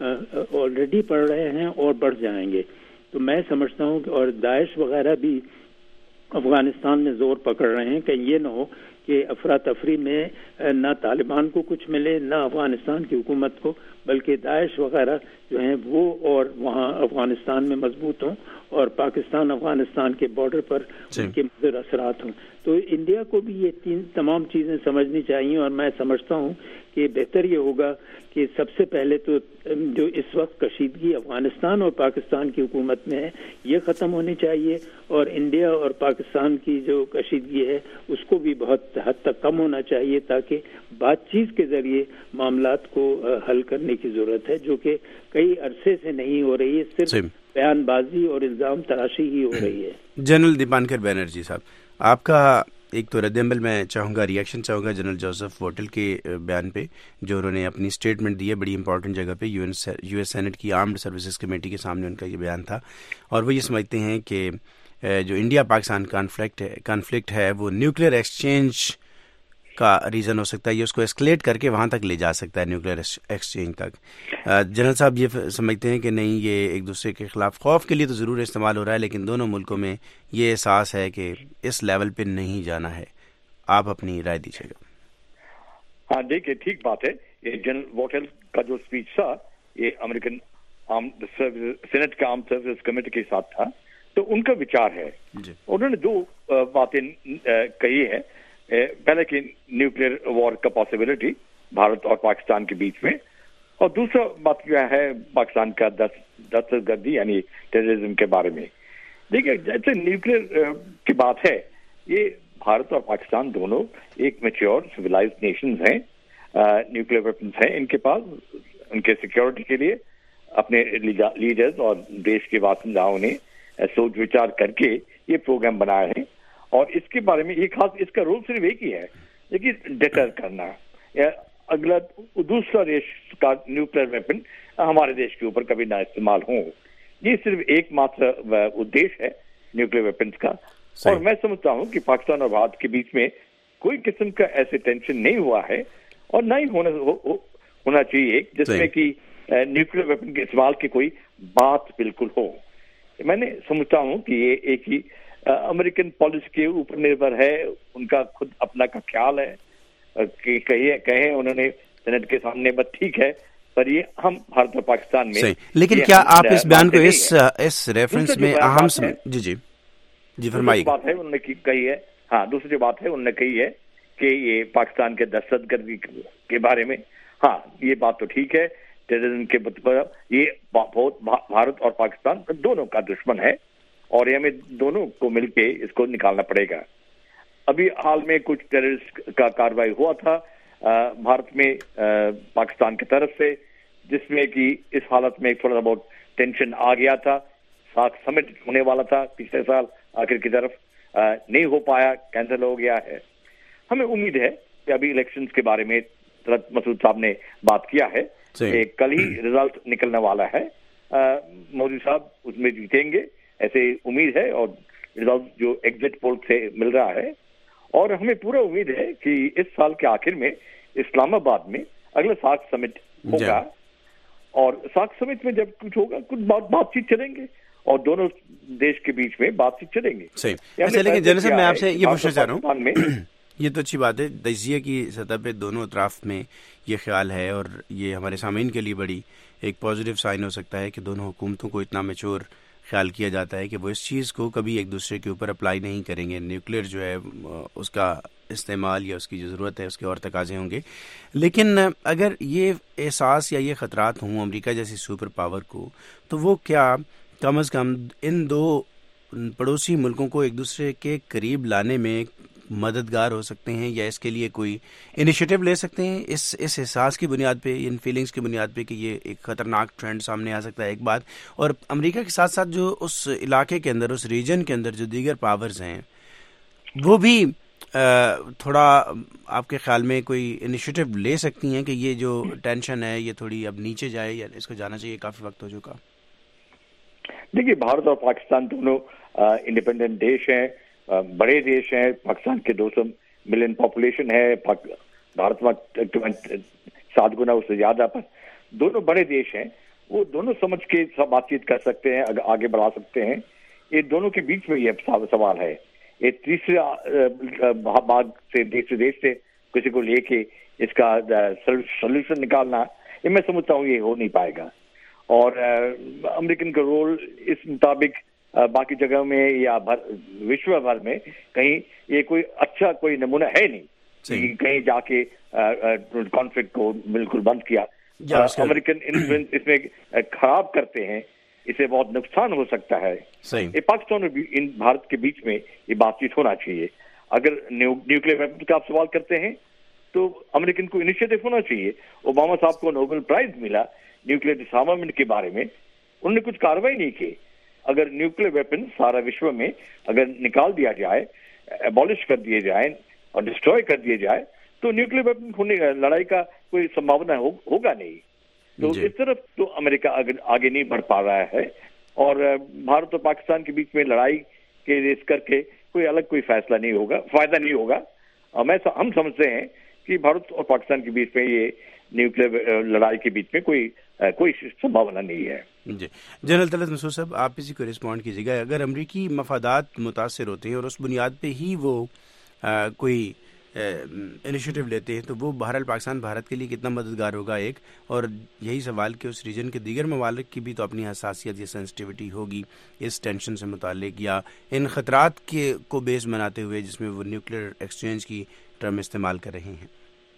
آلریڈی پڑ رہے ہیں اور بڑھ جائیں گے. تو میں سمجھتا ہوں کہ اور داعش وغیرہ بھی افغانستان میں زور پکڑ رہے ہیں کہ یہ نہ ہو کہ افراتفری میں نہ طالبان کو کچھ ملے نہ افغانستان کی حکومت کو, بلکہ داعش وغیرہ جو ہیں وہ اور وہاں افغانستان میں مضبوط ہوں اور پاکستان افغانستان کے بارڈر پر ان کے مضر اثرات ہوں. تو انڈیا کو بھی یہ تمام چیزیں سمجھنی چاہیے, اور میں سمجھتا ہوں کہ بہتر یہ ہوگا کہ سب سے پہلے تو جو اس وقت کشیدگی افغانستان اور پاکستان کی حکومت میں ہے یہ ختم ہونی چاہیے, اور انڈیا اور پاکستان کی جو کشیدگی ہے اس کو بھی بہت حد تک کم ہونا چاہیے تاکہ بات چیت کے ذریعے معاملات کو حل کرنے کی ضرورت ہے, جو کہ کئی عرصے سے نہیں ہو رہی ہے, صرف بیان بازی اور الزام تراشی ہی ہو رہی ہے. جنرل دیپانکر بینرجی صاحب, آپ کا ایک تو رد عمل میں چاہوں گا, ریئیکشن چاہوں گا جنرل جوزف ووٹل کے بیان پہ جو انہوں نے اپنی اسٹیٹمنٹ دی ہے بڑی امپورٹنٹ جگہ پہ, یو ایس سینٹ کی آرمڈ سروسز کمیٹی کے سامنے ان کا یہ بیان تھا, اور وہ یہ سمجھتے ہیں کہ جو انڈیا پاکستان کانفلکٹ ہے وہ نیوکلیئر ایکسچینج کا ریزن ہو سکتا ہے, یہ اس کو ایسکلیٹ کر کے وہاں تک لے جا سکتا ہے نیوکلیئر ایکسچینج تک. جنرل صاحب یہ سمجھتے ہیں کہ نہیں, یہ ایک دوسرے کے خلاف خوف کے لیے تو ضرور استعمال ہو رہا ہے لیکن دونوں ملکوں میں یہ احساس ہے کہ اس لیول پہ نہیں جانا ہے. آپ اپنی رائے دیجیے گا. ہاں دیکھیے ٹھیک بات ہے, یہ جنرل ووٹل کا جو اسپیچ تھا یہ امریکن سینٹ کا آرم سروسز کمیٹی کے ساتھ تھا, تو ان کا وچار ہے. انہوں نے دو باتیں کہی ہے. پہلے کہ نیوکلیئر وار کا پاسبلٹی بھارت اور پاکستان کے بیچ میں, اور دوسرا بات کیا ہے پاکستان کا دہشت گردی یعنی ٹیررزم کے بارے میں. دیکھیے جیسے نیوکلیئر کی بات ہے, یہ بھارت اور پاکستان دونوں ایک میچور سویلائزڈ نیشنز ہیں. نیوکلیئر ویپنز ہیں ان کے پاس, ان کے سیکیورٹی کے لیے اپنے لیڈرز اور دیش کے باشنداؤں نے سوچ وچار کر کے یہ پروگرام بنایا ہے. اور اس کے بارے میں ایک خاص اس کا رول صرف ایک ہی ہے, لیکن ڈیٹر کرنا, یا اگلا دوسرا دیش کا نیوکلیئر ویپن ہمارے دیش کے اوپر کبھی نہ استعمال ہوں. یہ صرف ایک ماتر ادیش ہے نیوکلیئر ویپنز کا. اور میں سمجھتا ہوں کہ پاکستان اور بھارت کے بیچ میں کوئی قسم کا ایسے ٹینشن نہیں ہوا ہے, اور نہ ہی ہونا چاہیے جس میں کہ نیوکلیئر ویپن کے استعمال کی کوئی بات بالکل ہو. میں نے سمجھتا ہوں کہ یہ ایک ہی امریکن پالیسی کے اوپر نربھر ہے, ان کا خود اپنا کا خیال ہے کہ کہیں انہوں نے سینٹ کے سامنے, بس ٹھیک ہے, پر یہ ہم بھارت اور پاکستان میں. لیکن کیا آپ اس بیان کو اس ریفرنس میں اہم جی فرمائیے. بات ہے انہوں نے کہی ہے, ہاں دوسری جو بات ہے انہوں نے کہی ہے کہ یہ پاکستان کے دہشت گردی کے بارے میں, ہاں یہ بات تو ٹھیک ہے, ٹیررزم کے یہ بہت بھارت اور پاکستان دونوں کا دشمن ہے, اور یہ ہمیں دونوں کو مل کے اس کو نکالنا پڑے گا. ابھی حال میں کچھ ٹیررسٹ کا کارروائی ہوا تھا بھارت میں پاکستان کی طرف سے, جس میں کہ اس حالت میں تھوڑا سا بہت ٹینشن آ گیا تھا. ساک سمٹ ہونے والا تھا پچھلے سال آخر کی طرف, نہیں ہو پایا, کینسل ہو گیا ہے. ہمیں امید ہے کہ ابھی الیکشنز کے بارے میں مسعود صاحب نے بات کیا ہے, کل ہی رزلٹ نکلنے والا ہے, مودی صاحب اس میں جیتیں گے ایسے امید ہے, اور رزلٹ جو ایگزٹ پول سے مل رہا ہے. اور ہمیں پورا امید ہے کہ اس سال کے آخر میں اسلام آباد میں اگلا ساک سمٹ ہوگا, اور ساک سمٹ میں جب کچھ ہوگا کچھ بات چیت چلیں گے, اور دونوں دیش کے بیچ میں بات چیت چلیں گے. اچھا, لیکن جنرل صاحب میں آپ سے یہ پوچھنا چاہ رہا ہوں, یہ تو اچھی بات ہے, تجزیے کی سطح پہ دونوں اطراف میں یہ خیال ہے, اور یہ ہمارے سامعین کے لیے بڑی ایک پازیٹیو سائن ہو سکتا ہے کہ دونوں حکومتوں کو اتنا میچور خیال کیا جاتا ہے کہ وہ اس چیز کو کبھی ایک دوسرے کے اوپر اپلائی نہیں کریں گے. نیوکلیئر جو ہے اس کا استعمال یا اس کی جو ضرورت ہے اس کے اور تقاضے ہوں گے. لیکن اگر یہ احساس یا یہ خطرات ہوں امریکہ جیسی سپر پاور کو, تو وہ کیا کم از کم ان دو پڑوسی ملکوں کو ایک دوسرے کے قریب لانے میں مددگار ہو سکتے ہیں, یا اس کے لیے کوئی انیشیٹو لے سکتے ہیں اس احساس کی بنیاد پہ, ان فیلنگز کی بنیاد پہ کہ یہ ایک خطرناک ٹرینڈ سامنے آ سکتا ہے, ایک بات. اور امریکہ کے ساتھ ساتھ جو اس علاقے کے اندر, اس ریجن کے اندر جو دیگر پاورز ہیں, وہ بھی تھوڑا آپ کے خیال میں کوئی انیشیٹو لے سکتی ہیں کہ یہ جو ٹینشن ہے یہ تھوڑی اب نیچے جائے, یا اس کو جانا چاہیے, کافی وقت ہو چکا. دیکھیے بھارت اور پاکستان دونوں انڈیپینڈنٹ دیش ہیں, بڑے دیش ہیں. پاکستان کے 200 ملین پاپولیشن ہے, بھارت میں 7 گنا اس سے زیادہ, پر دونوں بڑے دیش ہیں. وہ دونوں سمجھ کے بات چیت کر سکتے ہیں, آگے بڑھا سکتے ہیں. یہ دونوں کے بیچ میں یہ سوال ہے. یہ تیسرے بھاگ سے دیش سے کسی کو لے کے اس کا سولوشن نکالنا, یہ میں سمجھتا ہوں یہ ہو نہیں پائے گا. اور امریکن کا رول اس مطابق باقی جگہوں میں یا وشو بھر میں کہیں یہ کوئی اچھا کوئی نمونہ ہے نہیں, کہیں جا کے کانفلکٹ کو بالکل بند کیا. امریکن انفلوئنس اس میں خراب کرتے ہیں, اسے بہت نقصان ہو سکتا ہے. یہ پاکستان اور بھارت کے بیچ میں یہ بات چیت ہونا چاہیے. اگر نیوکلیئر ویپن کا آپ سوال کرتے ہیں تو امریکن کو انیشیٹو ہونا چاہیے. اوباما صاحب کو نوبل پرائز ملا نیوکلیئر ڈس آرمامنٹ کے بارے میں, انہوں نے کچھ کارروائی نہیں کی. اگر نیوکلیئر ویپن سارا وشو میں اگر نکال دیا جائے, ایبولش کر دیے جائیں اور ڈسٹروائے کر دیے جائے, تو نیوکلیئر ویپن ہونے لڑائی کا کوئی سمبھاونا ہوگا نہیں. تو اس طرف تو امریکہ آگے نہیں بڑھ پا رہا ہے, اور بھارت اور پاکستان کے بیچ میں لڑائی کے ریس کر کے کوئی الگ کوئی فیصلہ نہیں ہوگا, فائدہ نہیں ہوگا. ہم سمجھتے ہیں کہ بھارت اور پاکستان کے بیچ میں یہ نیوکلیئر لڑائی کے بیچ میں کوئی سمبھاونا نہیں ہے. جی جنرل طلعت مسعود صاحب, آپ اسی کو رسپونڈ کیجیے گا. اگر امریکی مفادات متاثر ہوتے ہیں اور اس بنیاد پہ ہی وہ کوئی انیشیٹو لیتے ہیں تو وہ بہرحال پاکستان بھارت کے لیے کتنا مددگار ہوگا ایک، اور یہی سوال کہ اس ریجن کے دیگر ممالک کی بھی تو اپنی حساسیت یا سینسٹیوٹی ہوگی اس ٹینشن سے متعلق یا ان خطرات کے کو بیس بناتے ہوئے جس میں وہ نیوکلیئر ایکسچینج کی ٹرم استعمال کر رہے ہیں.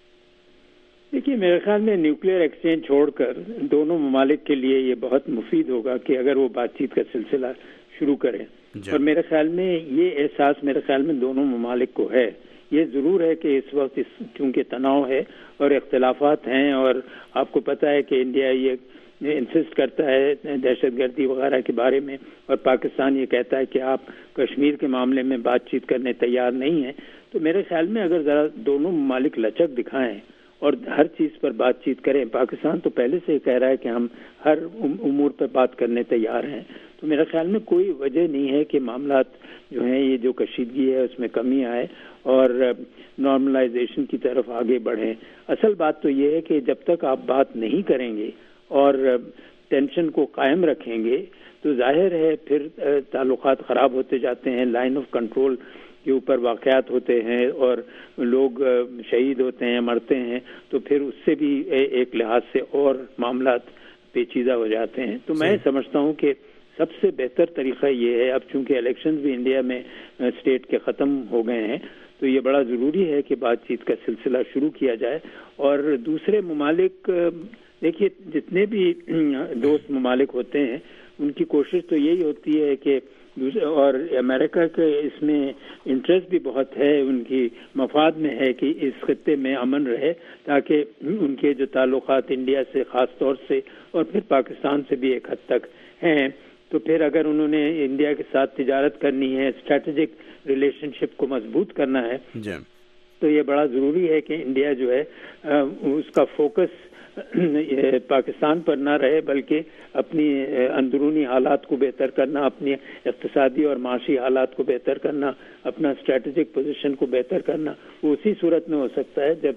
دیکھیے میرے خیال میں نیوکلیئر ایکسچینج چھوڑ کر دونوں ممالک کے لیے یہ بہت مفید ہوگا کہ اگر وہ بات چیت کا سلسلہ شروع کریں. اور میرے خیال میں یہ احساس میرے خیال میں دونوں ممالک کو ہے. یہ ضرور ہے کہ اس وقت چونکہ تناؤ ہے اور اختلافات ہیں، اور آپ کو پتہ ہے کہ انڈیا یہ انسسٹ کرتا ہے دہشت گردی وغیرہ کے بارے میں، اور پاکستان یہ کہتا ہے کہ آپ کشمیر کے معاملے میں بات چیت کرنے تیار نہیں ہیں. تو میرے خیال میں اگر ذرا دونوں ممالک لچک دکھائیں اور ہر چیز پر بات چیت کریں، پاکستان تو پہلے سے کہہ رہا ہے کہ ہم ہر امور پر بات کرنے تیار ہیں، تو میرے خیال میں کوئی وجہ نہیں ہے کہ معاملات جو ہیں یہ جو کشیدگی ہے اس میں کمی آئے اور نارملائزیشن کی طرف آگے بڑھیں. اصل بات تو یہ ہے کہ جب تک آپ بات نہیں کریں گے اور ٹینشن کو قائم رکھیں گے تو ظاہر ہے پھر تعلقات خراب ہوتے جاتے ہیں، لائن آف کنٹرول کے اوپر واقعات ہوتے ہیں اور لوگ شہید ہوتے ہیں، مرتے ہیں، تو پھر اس سے بھی ایک لحاظ سے اور معاملات پیچیدہ ہو جاتے ہیں. تو میں سمجھتا ہوں کہ سب سے بہتر طریقہ یہ ہے، اب چونکہ الیکشنز بھی انڈیا میں اسٹیٹ کے ختم ہو گئے ہیں تو یہ بڑا ضروری ہے کہ بات چیت کا سلسلہ شروع کیا جائے. اور دوسرے ممالک دیکھیے جتنے بھی دوست ممالک ہوتے ہیں ان کی کوشش تو یہی ہوتی ہے کہ، اور امریکہ کے اس میں انٹرسٹ بھی بہت ہے، ان کی مفاد میں ہے کہ اس خطے میں امن رہے تاکہ ان کے جو تعلقات انڈیا سے خاص طور سے اور پھر پاکستان سے بھی ایک حد تک ہیں، تو پھر اگر انہوں نے انڈیا کے ساتھ تجارت کرنی ہے، اسٹریٹجک ریلیشن شپ کو مضبوط کرنا ہے تو یہ بڑا ضروری ہے کہ انڈیا جو ہے اس کا فوکس پاکستان پر نہ رہے بلکہ اپنی اندرونی حالات کو بہتر کرنا، اپنی اقتصادی اور معاشی حالات کو بہتر کرنا، اپنا اسٹریٹجک پوزیشن کو بہتر کرنا. وہ اسی صورت میں ہو سکتا ہے جب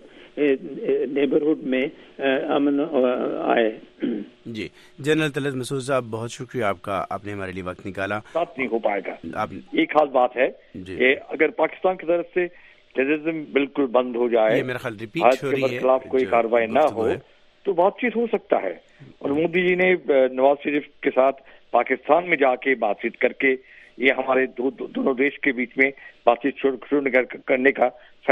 نیبرہڈ میں امن آئے. جی جنرل طلعت مسعود صاحب بہت شکریہ آپ کا، آپ نے ہمارے لیے وقت نکالا. بات نہیں ہو پائے گا. ایک خاص بات ہے کہ اگر پاکستان کی طرف سے ٹیررزم بالکل بند ہو جائے، میرا خیال ریپیٹ ہو رہی ہے، خلاف کوئی کارروائی نہ ہو تو بات چیت ہو سکتا ہے. اور مودی جی نے نواز شریف کے ساتھ پاکستان میں جا کے بات چیت کر کے یہ ہمارے دونوں دیش کے بیچ میں بات چیت شروع کرنے کا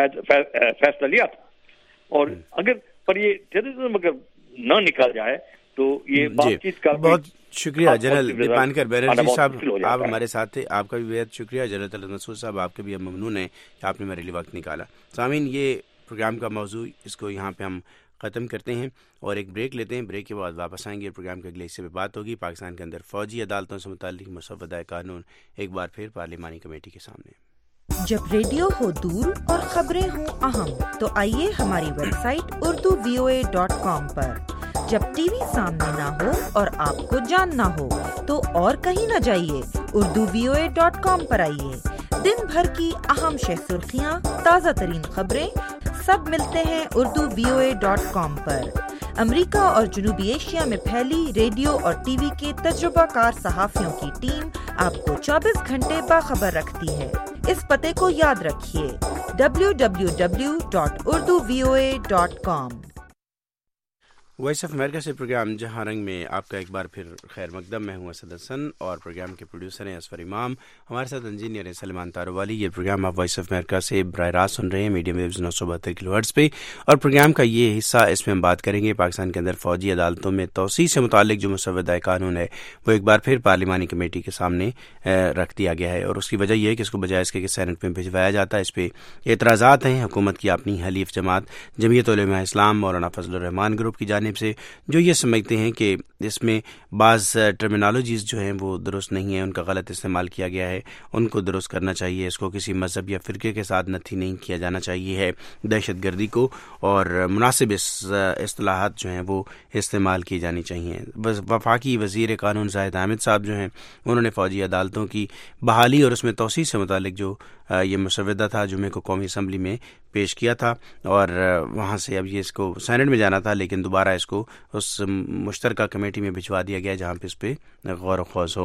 فیصلہ لیا تھا. اور اگر پر یہ ٹیررزم اگر نہ نکل جائے تو یہ بات چیت کا بہت شکریہ جنرل دیپانکر بنرجی صاحب، آپ ہمارے ساتھ تھے. آپ کا بھی بہت شکریہ جنرل طلعت مسعود صاحب، آپ کے بھی ممنون ہیں کہ آپ نے میرے لیے وقت نکالا. سامعین یہ پروگرام کا موضوع اس کو یہاں پہ ہم ختم کرتے ہیں اور ایک بریک لیتے ہیں. بریک کے بعد واپس آئیں گے. پروگرام کے اگلے حصے میں بات ہوگی پاکستان کے اندر فوجی عدالتوں سے متعلق مسودہ قانون ایک بار پھر پارلیمانی کمیٹی کے سامنے. جب ریڈیو ہو دور اور خبریں ہوں اہم تو آئیے ہماری ویب سائٹ urduvoa.com پر. جب ٹی وی سامنے نہ ہو اور آپ کو جاننا ہو تو اور کہیں نہ جائیے، urduvoa.com پر آئیے. دن بھر کی اہم سرخیاں، تازہ ترین خبریں سب ملتے ہیں urduvoa.com پر. امریکہ اور جنوبی ایشیا میں پھیلی ریڈیو اور ٹی وی کے تجربہ کار صحافیوں کی ٹیم آپ کو 24 گھنٹے باخبر رکھتی ہے. اس پتے کو یاد رکھیے www.urduvoa.com. وائس آف امریکہ سے پروگرام جہاں رنگ میں آپ کا ایک بار پھر خیر مقدم. میں ہوں اسد حسن اور پروگرام کے پروڈیوسر ہیں اسفر امام. ہمارے ساتھ انجینئر ہیں سلمان تاروالی. یہ پروگرام آپ وائس آف امریکہ سے براہ راست سن رہے ہیں میڈیم ویوز 972 کلو ہرٹز پہ. اور پروگرام کا یہ حصہ اس میں ہم بات کریں گے پاکستان کے اندر فوجی عدالتوں میں توسیع سے متعلق جو مسودہ قانون ہے وہ ایک بار پھر پارلیمانی کمیٹی کے سامنے رکھ دیا گیا ہے. اور اس کی وجہ یہ ہے کہ اس کو بجائے اس کے کہ سینٹ میں بھجوایا جاتا ہے اس پہ اعتراضات ہیں حکومت کی اپنی حلیف جماعت جمعیت علماء اسلام مولانا فضل الرحمان گروپ کی جانب سے، جو یہ سمجھتے ہیں کہ اس میں بعض ٹرمینالوجیز جو ہیں وہ درست نہیں ہیں، ان کا غلط استعمال کیا گیا ہے، ان کو درست کرنا چاہیے. اس کو کسی مذہب یا فرقے کے ساتھ نتھی نہیں کیا جانا چاہیے ہے دہشت گردی کو، اور مناسب اصطلاحات جو ہیں وہ استعمال کی جانی چاہیے. وفاقی وزیر قانون زاہد حامد صاحب جو ہیں انہوں نے فوجی عدالتوں کی بحالی اور اس میں توسیع سے متعلق جو یہ مسودہ تھا جمعے کو قومی اسمبلی میں پیش کیا تھا، اور وہاں سے اب یہ اس کو سینٹ میں جانا تھا لیکن دوبارہ اس کو اس مشترکہ کمیٹی میں بھجوا دیا گیا جہاں پہ اس پہ غور و خوض ہو.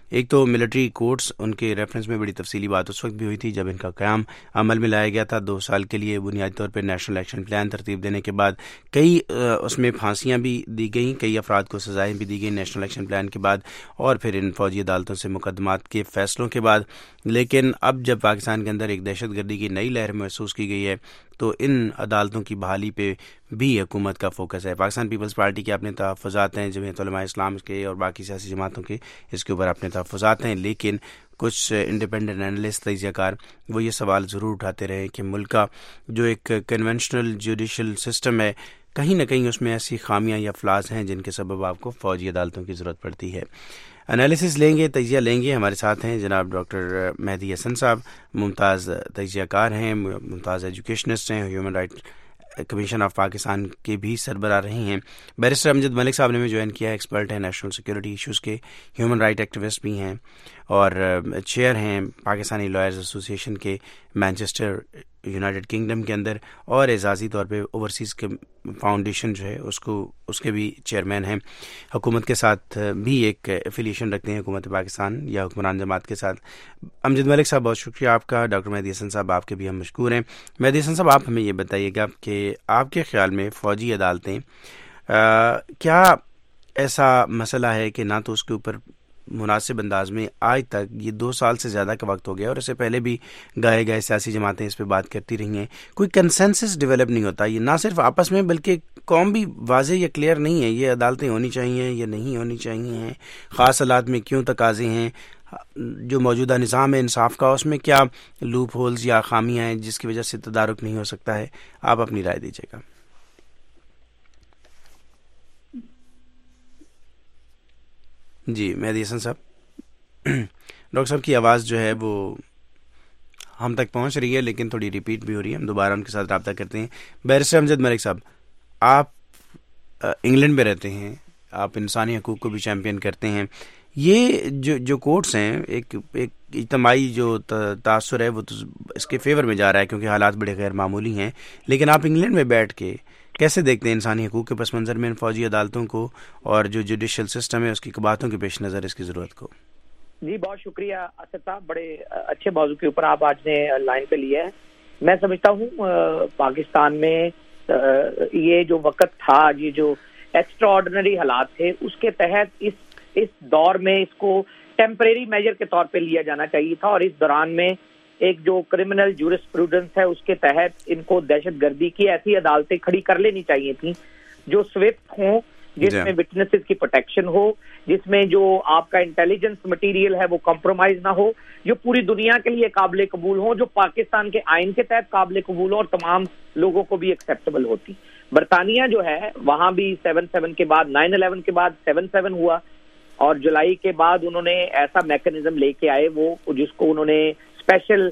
ایک تو ملٹری کورٹس، ان کے ریفرنس میں بڑی تفصیلی بات اس وقت بھی ہوئی تھی جب ان کا قیام عمل میں لایا گیا تھا 2 سال کے لیے بنیادی طور پہ نیشنل ایکشن پلان ترتیب دینے کے بعد. کئی اس میں پھانسیاں بھی دی گئیں، کئی افراد کو سزائیں بھی دی گئیں نیشنل ایکشن پلان کے بعد اور پھر ان فوجی عدالتوں سے مقدمات کے فیصلوں کے بعد. لیکن اب جب پاکستان کے اندر ایک دہشت گردی کی نئی لہر محسوس کی گئی ہے تو ان عدالتوں کی بحالی پہ بھی حکومت کا فوکس ہے. پاکستان پیپلز پارٹی کے اپنے تحفظات ہیں، جمعیت علماء اسلام کے اور باقی سیاسی جماعتوں کے اس کے اوپر اپنے تحفظات ہیں، لیکن کچھ انڈیپینڈنٹ اینالسٹ، تجزیہ کار، وہ یہ سوال ضرور اٹھاتے رہے کہ ملک کا جو ایک کنونشنل جوڈیشل سسٹم ہے کہیں نہ کہیں اس میں ایسی خامیاں یا فلاز ہیں جن کے سبب آپ کو فوجی عدالتوں کی ضرورت پڑتی ہے. انالیسس لیں گے، تجزیہ لیں گے. ہمارے ساتھ ہیں جناب ڈاکٹر مہدی حسن صاحب، ممتاز تجزیہ کار ہیں، ممتاز ایجوکیشنسٹ ہیں، human right commission of Pakistan کے بھی سربراہ رہے ہیں. بیرسٹر امجد ملک صاحب نے ہمیں جوائن کیا، ایکسپرٹ ہیں نیشنل سیکورٹی ایشوز کے، ہیومن رائٹ ایکٹیوسٹ بھی ہیں اور چیئر ہیں پاکستانی لائرز ایسوسی ایشن کے مانچسٹر یونائٹڈ کنگڈم کے اندر، اور اعزازی طور پہ اوورسیز کے فاؤنڈیشن جو ہے اس کے بھی چیئرمین ہیں. حکومت کے ساتھ بھی ایک ایفیلیشن رکھتے ہیں، حکومت پاکستان یا حکمران جماعت کے ساتھ. امجد ملک صاحب بہت شکریہ آپ کا. ڈاکٹر مہدی حسن صاحب آپ کے بھی ہم مشکور ہیں. مہدی حسن صاحب، آپ ہمیں یہ بتائیے گا کہ آپ کے خیال میں فوجی عدالتیں کیا ایسا مسئلہ ہے کہ نہ تو اس کے اوپر مناسب انداز میں آج تک یہ 2 سال سے زیادہ کا وقت ہو گیا اور اس سے پہلے بھی گئے سیاسی جماعتیں اس پہ بات کرتی رہی ہیں، کوئی کنسنسس ڈیولپ نہیں ہوتا، یہ نہ صرف آپس میں بلکہ قوم بھی واضح یا کلیئر نہیں ہے یہ عدالتیں ہونی چاہیے یا نہیں ہونی چاہیے، خاص حالات میں کیوں تقاضے ہیں، جو موجودہ نظام ہے انصاف کا اس میں کیا لوپ ہولز یا خامیاں ہیں جس کی وجہ سے تدارک نہیں ہو سکتا ہے. آپ اپنی رائے دیجیے گا. جی مہدی حسن صاحب، ڈاکٹر صاحب کی آواز جو ہے وہ ہم تک پہنچ رہی ہے لیکن تھوڑی ریپیٹ بھی ہو رہی ہے، ہم دوبارہ ان کے ساتھ رابطہ کرتے ہیں. بیرسٹر امجد ملک صاحب، آپ انگلینڈ میں رہتے ہیں، آپ انسانی حقوق کو بھی چیمپئن کرتے ہیں. یہ جو کورٹس ہیں، ایک اجتماعی جو تاثر ہے وہ تو اس کے فیور میں جا رہا ہے کیونکہ حالات بڑے غیر معمولی ہیں، لیکن آپ انگلینڈ میں بیٹھ کے کیسے دیکھتے ہیں انسانی حقوق کے پس منظر میں ان فوجی عدالتوں کو اور جو جوڈیشل سسٹم ہے اس کی قباحتوں کے پیش نظر اس کی ضرورت کو؟ جی بہت شکریہ اسد صاحب، بڑے اچھے موضوع کے اوپر آپ آج نے لائن پہ لیا ہے. میں سمجھتا ہوں پاکستان میں یہ جو وقت تھا، یہ جو ایکسٹرا آرڈنری حالات تھے، اس کے تحت اس دور میں اس کو ٹیمپریری میجر کے طور پہ لیا جانا چاہیے تھا، اور اس دوران میں ایک جو کرمنل جورسپروڈنس ہے اس کے تحت ان کو دہشت گردی کی ایسی عدالتیں کھڑی کر لینی چاہیے تھیں جو سوئفٹ ہوں، جس میں وٹنسز کی پروٹیکشن ہو، جس میں جو آپ کا انٹیلیجنس مٹیریل ہے وہ کمپرومائز نہ ہو، جو پوری دنیا کے لیے قابل قبول ہوں، جو پاکستان کے آئین کے تحت قابل قبول ہوں اور تمام لوگوں کو بھی ایکسیپٹیبل ہوتی. برطانیہ جو ہے وہاں بھی 7/7 کے بعد 9/11 کے بعد 7/7 ہوا، اور جولائی کے بعد انہوں نے ایسا میکنزم لے کے آئے وہ جس کو انہوں نے اسپیشل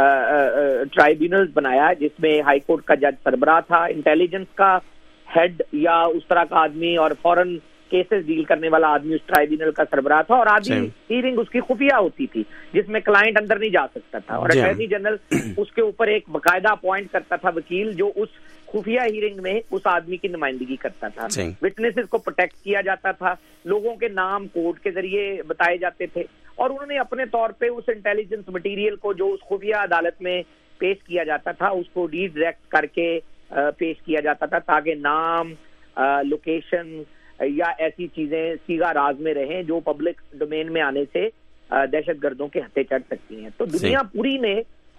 ٹرائیبیونلز بنایا، جس میں ہائی کورٹ کا جج سربراہ تھا، انٹیلیجنس کا ہیڈ یا اس طرح کا آدمی اور فورن کیسز ڈیل کرنے والا آدمی اس ٹرائیبیونل کا سربراہ تھا، اور آدمی ہیرنگ اس کی خفیہ ہوتی تھی جس میں کلائنٹ اندر نہیں جا سکتا تھا، اور اٹارنی جنرل اس کے اوپر ایک باقاعدہ اپوائنٹ کرتا تھا وکیل جو اس خفیہ ہیرنگ میں اس آدمی کی نمائندگی کرتا تھا. وٹنسز کو پروٹیکٹ کیا جاتا تھا، لوگوں کے نام کورٹ کے ذریعے بتائے جاتے تھے، اور انہوں نے اپنے طور پہ اس انٹیلیجنس مٹیریل کو جو اس خفیہ عدالت میں پیش کیا جاتا تھا اس کو ری ڈائریکٹ کر کے پیش کیا جاتا تھا تاکہ نام، لوکیشن یا ایسی چیزیں سیگا راز میں رہیں جو پبلک ڈومین میں آنے سے دہشت گردوں کے ہتھے چڑھ سکتی ہیں. تو دنیا پوری نے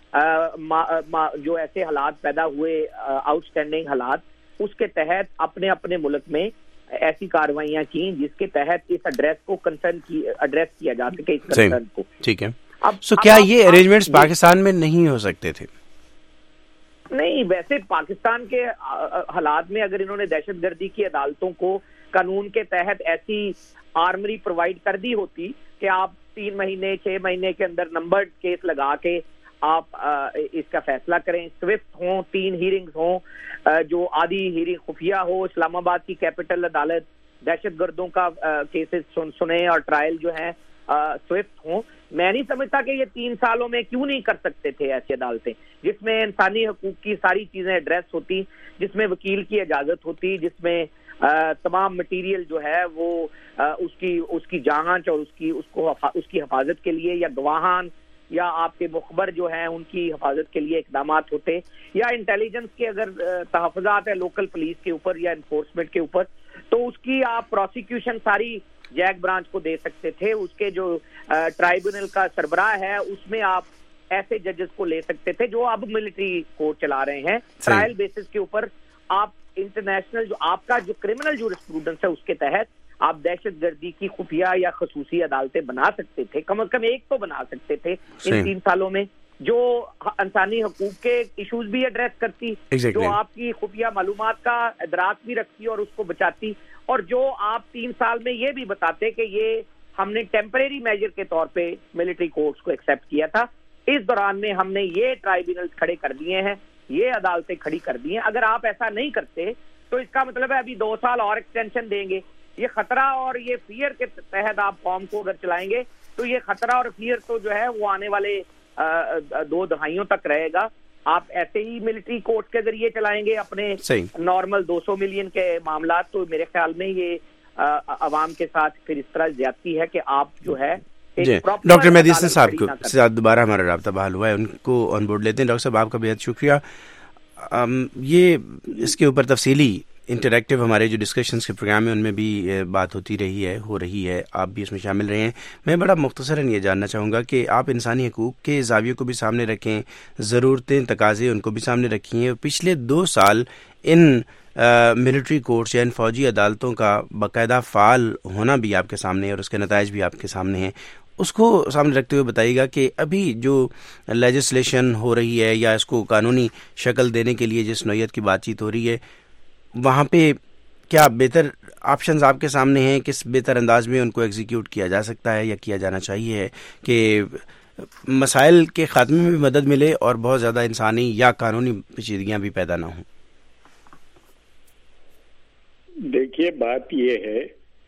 جو ایسے حالات پیدا ہوئے، آؤٹ اسٹینڈنگ حالات، اس کے تحت اپنے اپنے ملک میں ایسی کارروائیاں کی جس کے تحت اس ایڈریس کو ایڈریس کیا جا سکے اس کنسرن کو. ٹھیک ہے. سو کیا یہ ارینجمنٹس پاکستان میں نہیں ہو سکتے تھے؟ نہیں، ویسے پاکستان کے حالات میں اگر انہوں نے دہشت گردی کی عدالتوں کو قانون کے تحت ایسی آرمری پرووائڈ کر دی ہوتی کہ آپ 3 مہینے 6 مہینے کے اندر نمبرڈ کیس لگا کے آپ اس کا فیصلہ کریں، سوئفٹ ہوں، 3 ہیرنگز ہوں، جو آدھی ہیرنگ خفیہ ہو، اسلام آباد کی کیپٹل عدالت دہشت گردوں کا کیسز سنیں اور ٹرائل جو ہے سوئفٹ ہوں. میں نہیں سمجھتا کہ یہ 3 سالوں میں کیوں نہیں کر سکتے تھے ایسی عدالتیں جس میں انسانی حقوق کی ساری چیزیں ایڈریس ہوتی، جس میں وکیل کی اجازت ہوتی، جس میں تمام مٹیریل جو ہے وہ اس کی جانچ اور اس کی حفاظت کے لیے، یا گواہان یا آپ کے مخبر جو ہیں ان کی حفاظت کے لیے اقدامات ہوتے، یا انٹیلیجنس کے اگر تحفظات ہے لوکل پولیس کے اوپر یا انفورسمنٹ کے اوپر، تو اس کی آپ پروسیکیوشن ساری جیک برانچ کو دے سکتے تھے. اس کے جو ٹرائبونل کا سربراہ ہے اس میں آپ ایسے ججز کو لے سکتے تھے جو اب ملٹری کورٹ چلا رہے ہیں. ٹرائل بیسس کے اوپر آپ انٹرنیشنل جو آپ کا جو کرمنل جورسپروڈنس ہے اس کے تحت آپ دہشت گردی کی خفیہ یا خصوصی عدالتیں بنا سکتے تھے، کم از کم ایک تو بنا سکتے تھے ان 3 سالوں میں، جو انسانی حقوق کے ایشوز بھی ایڈریس کرتی، جو آپ کی خفیہ معلومات کا ادراک بھی رکھتی اور اس کو بچاتی، اور جو آپ 3 سال میں یہ بھی بتاتے کہ یہ ہم نے ٹیمپریری میجر کے طور پہ ملٹری کورٹس کو ایکسیپٹ کیا تھا، اس دوران میں ہم نے یہ ٹرائبونلز کھڑے کر دیے ہیں، یہ عدالتیں کھڑی کر دی ہیں. اگر آپ ایسا نہیں کرتے تو اس کا مطلب ہے ابھی 2 سال اور ایکسٹینشن دیں گے. یہ خطرہ اور یہ فیئر کے تحت آپ قوم کو اگر چلائیں گے تو یہ خطرہ اور فیئر تو جو ہے وہ آنے والے 2 دہائیوں تک رہے گا. آپ ایسے ہی ملٹری کورٹ کے ذریعے چلائیں گے اپنے نارمل 200 ملین کے معاملات، تو میرے خیال میں یہ عوام کے ساتھ پھر اس طرح زیادتی ہے کہ آپ جو ہے. ڈاکٹر مہدی حسن صاحب کو ساتھ دوبارہ ہمارا رابطہ بحال ہوا ہے، ان کو آن بورڈ لیتے ہیں. ڈاکٹر صاحب آپ کا بہت شکریہ. یہ اس کے اوپر تفصیلی انٹریکٹیو ہمارے جو ڈسکشنز کے پروگرام ہیں ان میں بھی بات ہو رہی ہے، آپ بھی اس میں شامل رہے ہیں. میں بڑا مختصراً یہ جاننا چاہوں گا کہ آپ انسانی حقوق کے زاویے کو بھی سامنے رکھیں، ضرورتیں تقاضے ان کو بھی سامنے رکھیں. پچھلے 2 سال ان ملٹری کورٹس یا ان فوجی عدالتوں کا باقاعدہ فعال ہونا بھی آپ کے سامنے ہے اور اس کے نتائج بھی آپ کے سامنے ہیں. اس کو سامنے رکھتے ہوئے بتائیے گا کہ ابھی جو لیجسلیشن ہو رہی ہے یا اس کو قانونی شکل دینے کے لیے جس نوعیت کی بات چیت ہو رہی ہے، وہاں پہ کیا بہتر آپشنز آپ کے سامنے ہیں؟ کس بہتر انداز میں ان کو ایگزیکیوٹ کیا جا سکتا ہے یا کیا جانا چاہیے کہ مسائل کے خاتمے میں بھی مدد ملے اور بہت زیادہ انسانی یا قانونی پیچیدگیاں بھی پیدا نہ ہوں؟ دیکھیے، بات یہ ہے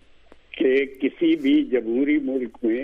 کہ کسی بھی جمہوری ملک میں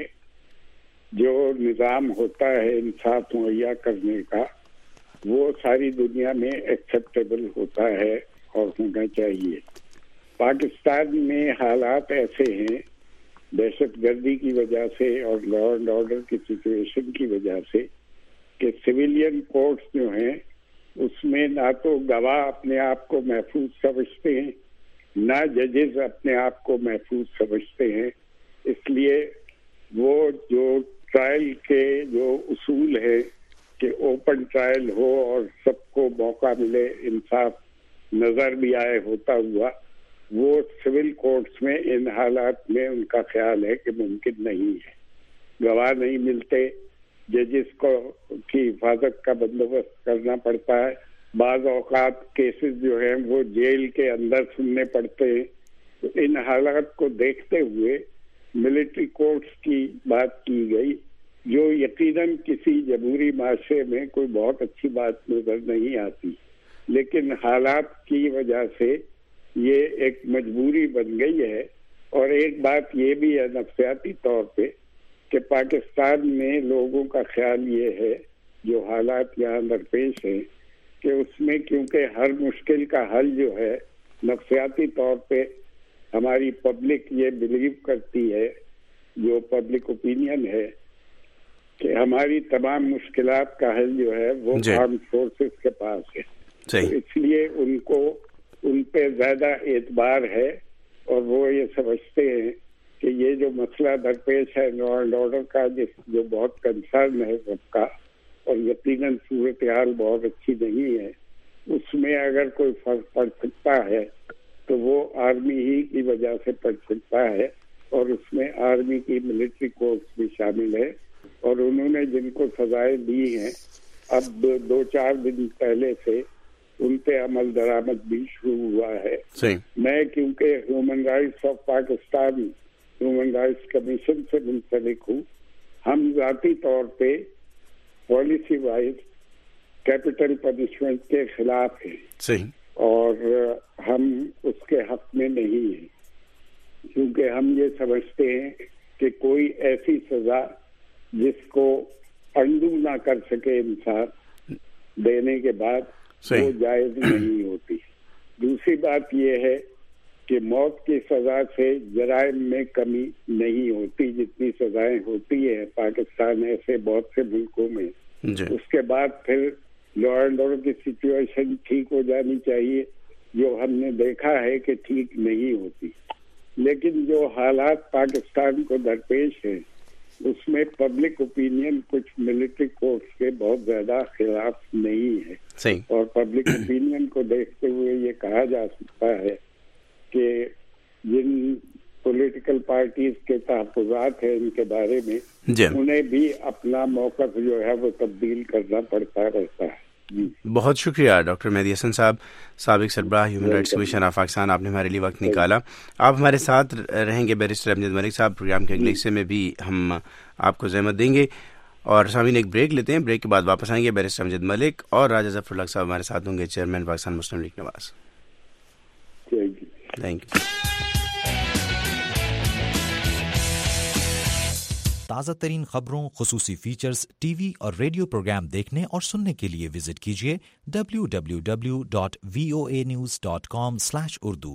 جو نظام ہوتا ہے انصاف مہیا کرنے کا، وہ ساری دنیا میں ایکسیپٹیبل ہوتا ہے اور ہونا چاہیے. پاکستان میں حالات ایسے ہیں دہشت گردی کی وجہ سے اور لا اینڈ آرڈر کی سچویشن کی وجہ سے کہ سویلین کورٹس جو ہیں اس میں نہ تو گواہ اپنے آپ کو محفوظ سمجھتے ہیں، نہ ججز اپنے آپ کو محفوظ سمجھتے ہیں. اس لیے وہ جو ٹرائل کے جو اصول ہے کہ اوپن ٹرائل ہو اور سب کو موقع ملے، انصاف نظر بھی آئے ہوتا ہوا، وہ سول کورٹس میں ان حالات میں ان کا خیال ہے کہ ممکن نہیں ہے. گواہ نہیں ملتے، ججز کو کی حفاظت کا بندوبست کرنا پڑتا ہے، بعض اوقات کیسز جو ہیں وہ جیل کے اندر سننے پڑتے ہیں. تو ان حالات کو دیکھتے ہوئے ملٹری کورٹس کی بات کی گئی، جو یقیناً کسی جمہوری معاشرے میں کوئی بہت اچھی بات نظر نہیں آتی، لیکن حالات کی وجہ سے یہ ایک مجبوری بن گئی ہے. اور ایک بات یہ بھی ہے نفسیاتی طور پہ کہ پاکستان میں لوگوں کا خیال یہ ہے، جو حالات یہاں درپیش ہیں، کہ اس میں کیونکہ ہر مشکل کا حل جو ہے نفسیاتی طور پہ ہماری پبلک یہ بلیو کرتی ہے، جو پبلک اوپینین ہے، کہ ہماری تمام مشکلات کا حل جو ہے وہ آرم فورسز کے پاس ہے. اس لیے ان پہ زیادہ اعتبار ہے اور وہ یہ سمجھتے ہیں کہ یہ جو مسئلہ درپیش ہے لا اینڈ آرڈر کا، جو بہت کنسرن ہے سب کا، اور یقیناً صورتحال بہت اچھی نہیں ہے، اس میں اگر کوئی فرق پڑ سکتا ہے تو وہ آرمی ہی کی وجہ سے پڑ سکتا ہے. اور اس میں آرمی کی ملٹری کورٹس بھی شامل ہے، اور انہوں نے جن کو سزائیں دی ہیں اب 2-4 دن پہلے سے ان پہ عمل درآمد بھی شروع ہوا ہے. میں کیونکہ human rights of Pakistan human rights commission سے منسلک ہوں، ہم ذاتی طور پہ پالیسی وائز کیپٹل پنشمنٹ کے خلاف ہیں اور ہم اس کے حق میں نہیں ہیں، کیونکہ ہم یہ سمجھتے ہیں کہ کوئی ایسی سزا جس کو انڈو نہ کر سکے انسان دینے کے بعد وہ جائز نہیں ہوتی. دوسری بات یہ ہے کہ موت کی سزا سے جرائم میں کمی نہیں ہوتی جتنی سزائیں ہوتی ہیں پاکستان ایسے بہت سے ملکوں میں. اس کے بعد پھر لا اینڈ آرڈر کی سچویشن ٹھیک ہو جانی چاہیے، جو ہم نے دیکھا ہے کہ ٹھیک نہیں ہوتی. لیکن جو حالات پاکستان کو درپیش ہیں اس میں پبلک اوپینین کچھ ملٹری کورٹس کے بہت زیادہ خلاف نہیں ہے. اور پبلک اوپینین کو دیکھتے ہوئے یہ کہا جا سکتا ہے کہ جن پولیٹیکل پارٹیز کے تحفظات ہیں ان کے بارے میں انہیں بھی اپنا موقف جو ہے وہ تبدیل کرنا پڑتا رہتا ہے. بہت شکریہ ڈاکٹر مہدی حسن صاحب، سابق سربراہ human rights commission of Pakistan, آپ نے ہمارے لیے وقت نکالا. آپ ہمارے ساتھ رہیں گے بیرسٹر امجد ملک صاحب. پروگرام کے اگلے حصے میں بھی ہم آپ کو زحمت دیں گے. اور سامعین ایک بریک لیتے ہیں، بریک کے بعد واپس آئیں گے. بیرسٹر امجد ملک اور راجہ ظفر الحق صاحب ہمارے ساتھ ہوں گے، chairman Pakistan Muslim League Nawaz. Thank you. تازہ ترین خبروں، خصوصی فیچرز، ٹی وی اور ریڈیو پروگرام دیکھنے اور سننے کے لیے وزٹ کیجیے www.voanews.com/urdu.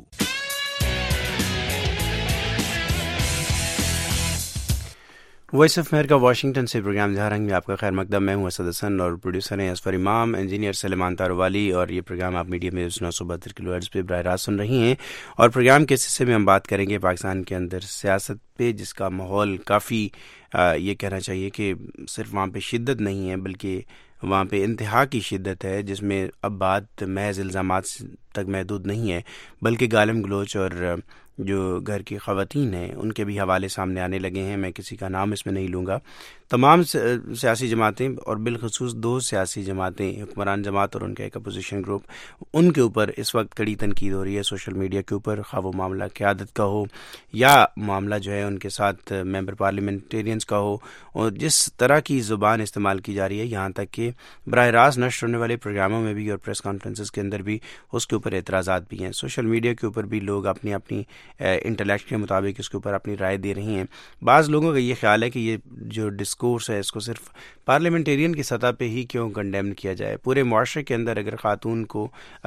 Voice of America Washington سے پروگرام جہارنگ میں آپ کا خیر مقدم. میں ہوں اسد حسن اور پروڈیوسر ہیں اسفر امام، انجینئر سلیمان تاروالی. اور یہ پروگرام آپ میڈیم ویوز 972 کلو ہرٹز پہ براہ راست سن رہی ہیں. اور پروگرام کے حصے میں ہم بات کریں گے پاکستان کے اندر سیاست پہ، جس کا ماحول کافی یہ کہنا چاہیے کہ صرف وہاں پہ شدت نہیں ہے بلکہ وہاں پہ انتہا کی شدت ہے، جس میں اب بات محض الزامات تک محدود نہیں ہے بلکہ گالم گلوچ اور جو گھر کی خواتین ہیں ان کے بھی حوالے سامنے آنے لگے ہیں. میں کسی کا نام اس میں نہیں لوں گا. تمام سیاسی جماعتیں اور بالخصوص دو سیاسی جماعتیں، حکمران جماعت اور ان کا ایک اپوزیشن گروپ، ان کے اوپر اس وقت کڑی تنقید ہو رہی ہے سوشل میڈیا کے اوپر، خواہ وہ معاملہ قیادت کا ہو یا معاملہ جو ہے ان کے ساتھ ممبر پارلیمنٹیرینز کا ہو. اور جس طرح کی زبان استعمال کی جا رہی ہے، یہاں تک کہ براہ راست نشر ہونے والے پروگراموں میں بھی اور پریس کانفرنسز کے اندر بھی اس کے اوپر اعتراضات بھی ہیں. سوشل میڈیا کے اوپر بھی لوگ اپنی اپنی انٹلیکٹ کے مطابق اس کے اوپر اپنی رائے دے رہی ہیں. بعض لوگوں کا یہ خیال ہے کہ یہ جو ڈسکورس ہے اس کو صرف پارلیمنٹیرین کی سطح پہ ہی کیوں کنڈیم کیا جائے. پورے معاشرے کے اندر اگر خاتون کو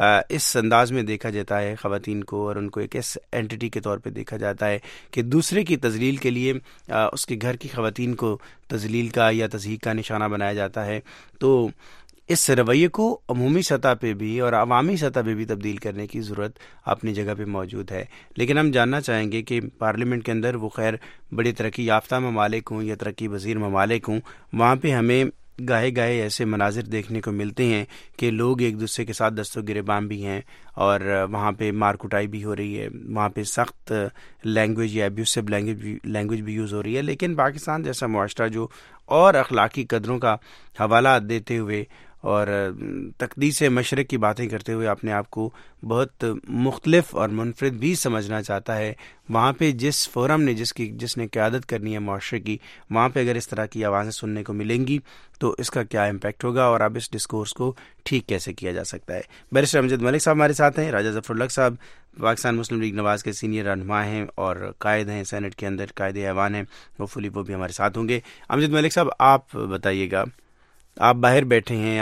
اس انداز میں دیکھا جاتا ہے، خواتین کو، اور ان کو ایک ایس اینٹی کے طور پہ دیکھا جاتا ہے کہ دوسرے کی تذلیل کے لیے اس کے گھر کی خواتین کو تذلیل کا یا تضحیک کا نشانہ بنایا جاتا ہے، تو اس رویے کو عمومی سطح پہ بھی اور عوامی سطح پہ بھی تبدیل کرنے کی ضرورت اپنی جگہ پہ موجود ہے. لیکن ہم جاننا چاہیں گے کہ پارلیمنٹ کے اندر وہ خیر بڑے ترقی یافتہ ممالک ہوں یا ترقی پذیر ممالک ہوں، وہاں پہ ہمیں گاہے گاہے ایسے مناظر دیکھنے کو ملتے ہیں کہ لوگ ایک دوسرے کے ساتھ دست و گریبان بھی ہیں اور وہاں پہ مار کٹائی بھی ہو رہی ہے، وہاں پہ سخت لینگویج یا ابیوسو لینگویج بھی یوز ہو رہی ہے. لیکن پاکستان جیسا معاشرہ جو اور اخلاقی قدروں کا حوالہ دیتے ہوئے اور تقدیس مشرق کی باتیں کرتے ہوئے اپنے آپ کو بہت مختلف اور منفرد بھی سمجھنا چاہتا ہے، وہاں پہ جس فورم نے جس نے قیادت کرنی ہے معاشرے کی، وہاں پہ اگر اس طرح کی آوازیں سننے کو ملیں گی تو اس کا کیا امپیکٹ ہوگا اور اب اس ڈسکورس کو ٹھیک کیسے کیا جا سکتا ہے. بیرسٹر امجد ملک صاحب ہمارے ساتھ ہیں. راجہ ظفر الحق صاحب پاکستان مسلم لیگ نواز کے سینئر رہنما ہیں اور قائد ہیں، سینٹ کے اندر قائد ایوان ہیں. ہوپفلی وہ بھی ہمارے ساتھ ہوں گے. امجد ملک صاحب، آپ بتائیے گا، آپ باہر بیٹھے ہیں،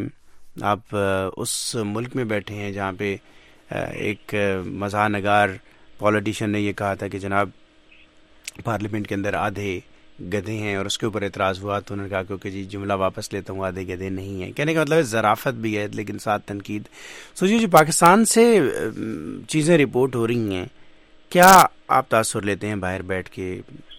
آپ اس ملک میں بیٹھے ہیں جہاں پہ ایک مزاح نگار پولیٹیشین نے یہ کہا تھا کہ جناب پارلیمنٹ کے اندر آدھے گدھے ہیں، اور اس کے اوپر اعتراض ہوا تو انہوں نے کہا کیونکہ جی جملہ واپس لیتا ہوں، آدھے گدھے نہیں ہیں. کہنے کا مطلب ہے ذرافت بھی ہے لیکن ساتھ تنقید. سوچیے جو پاکستان سے چیزیں رپورٹ ہو رہی ہیں، کیا آپ تاثر لیتے ہیں باہر بیٹھ کے؟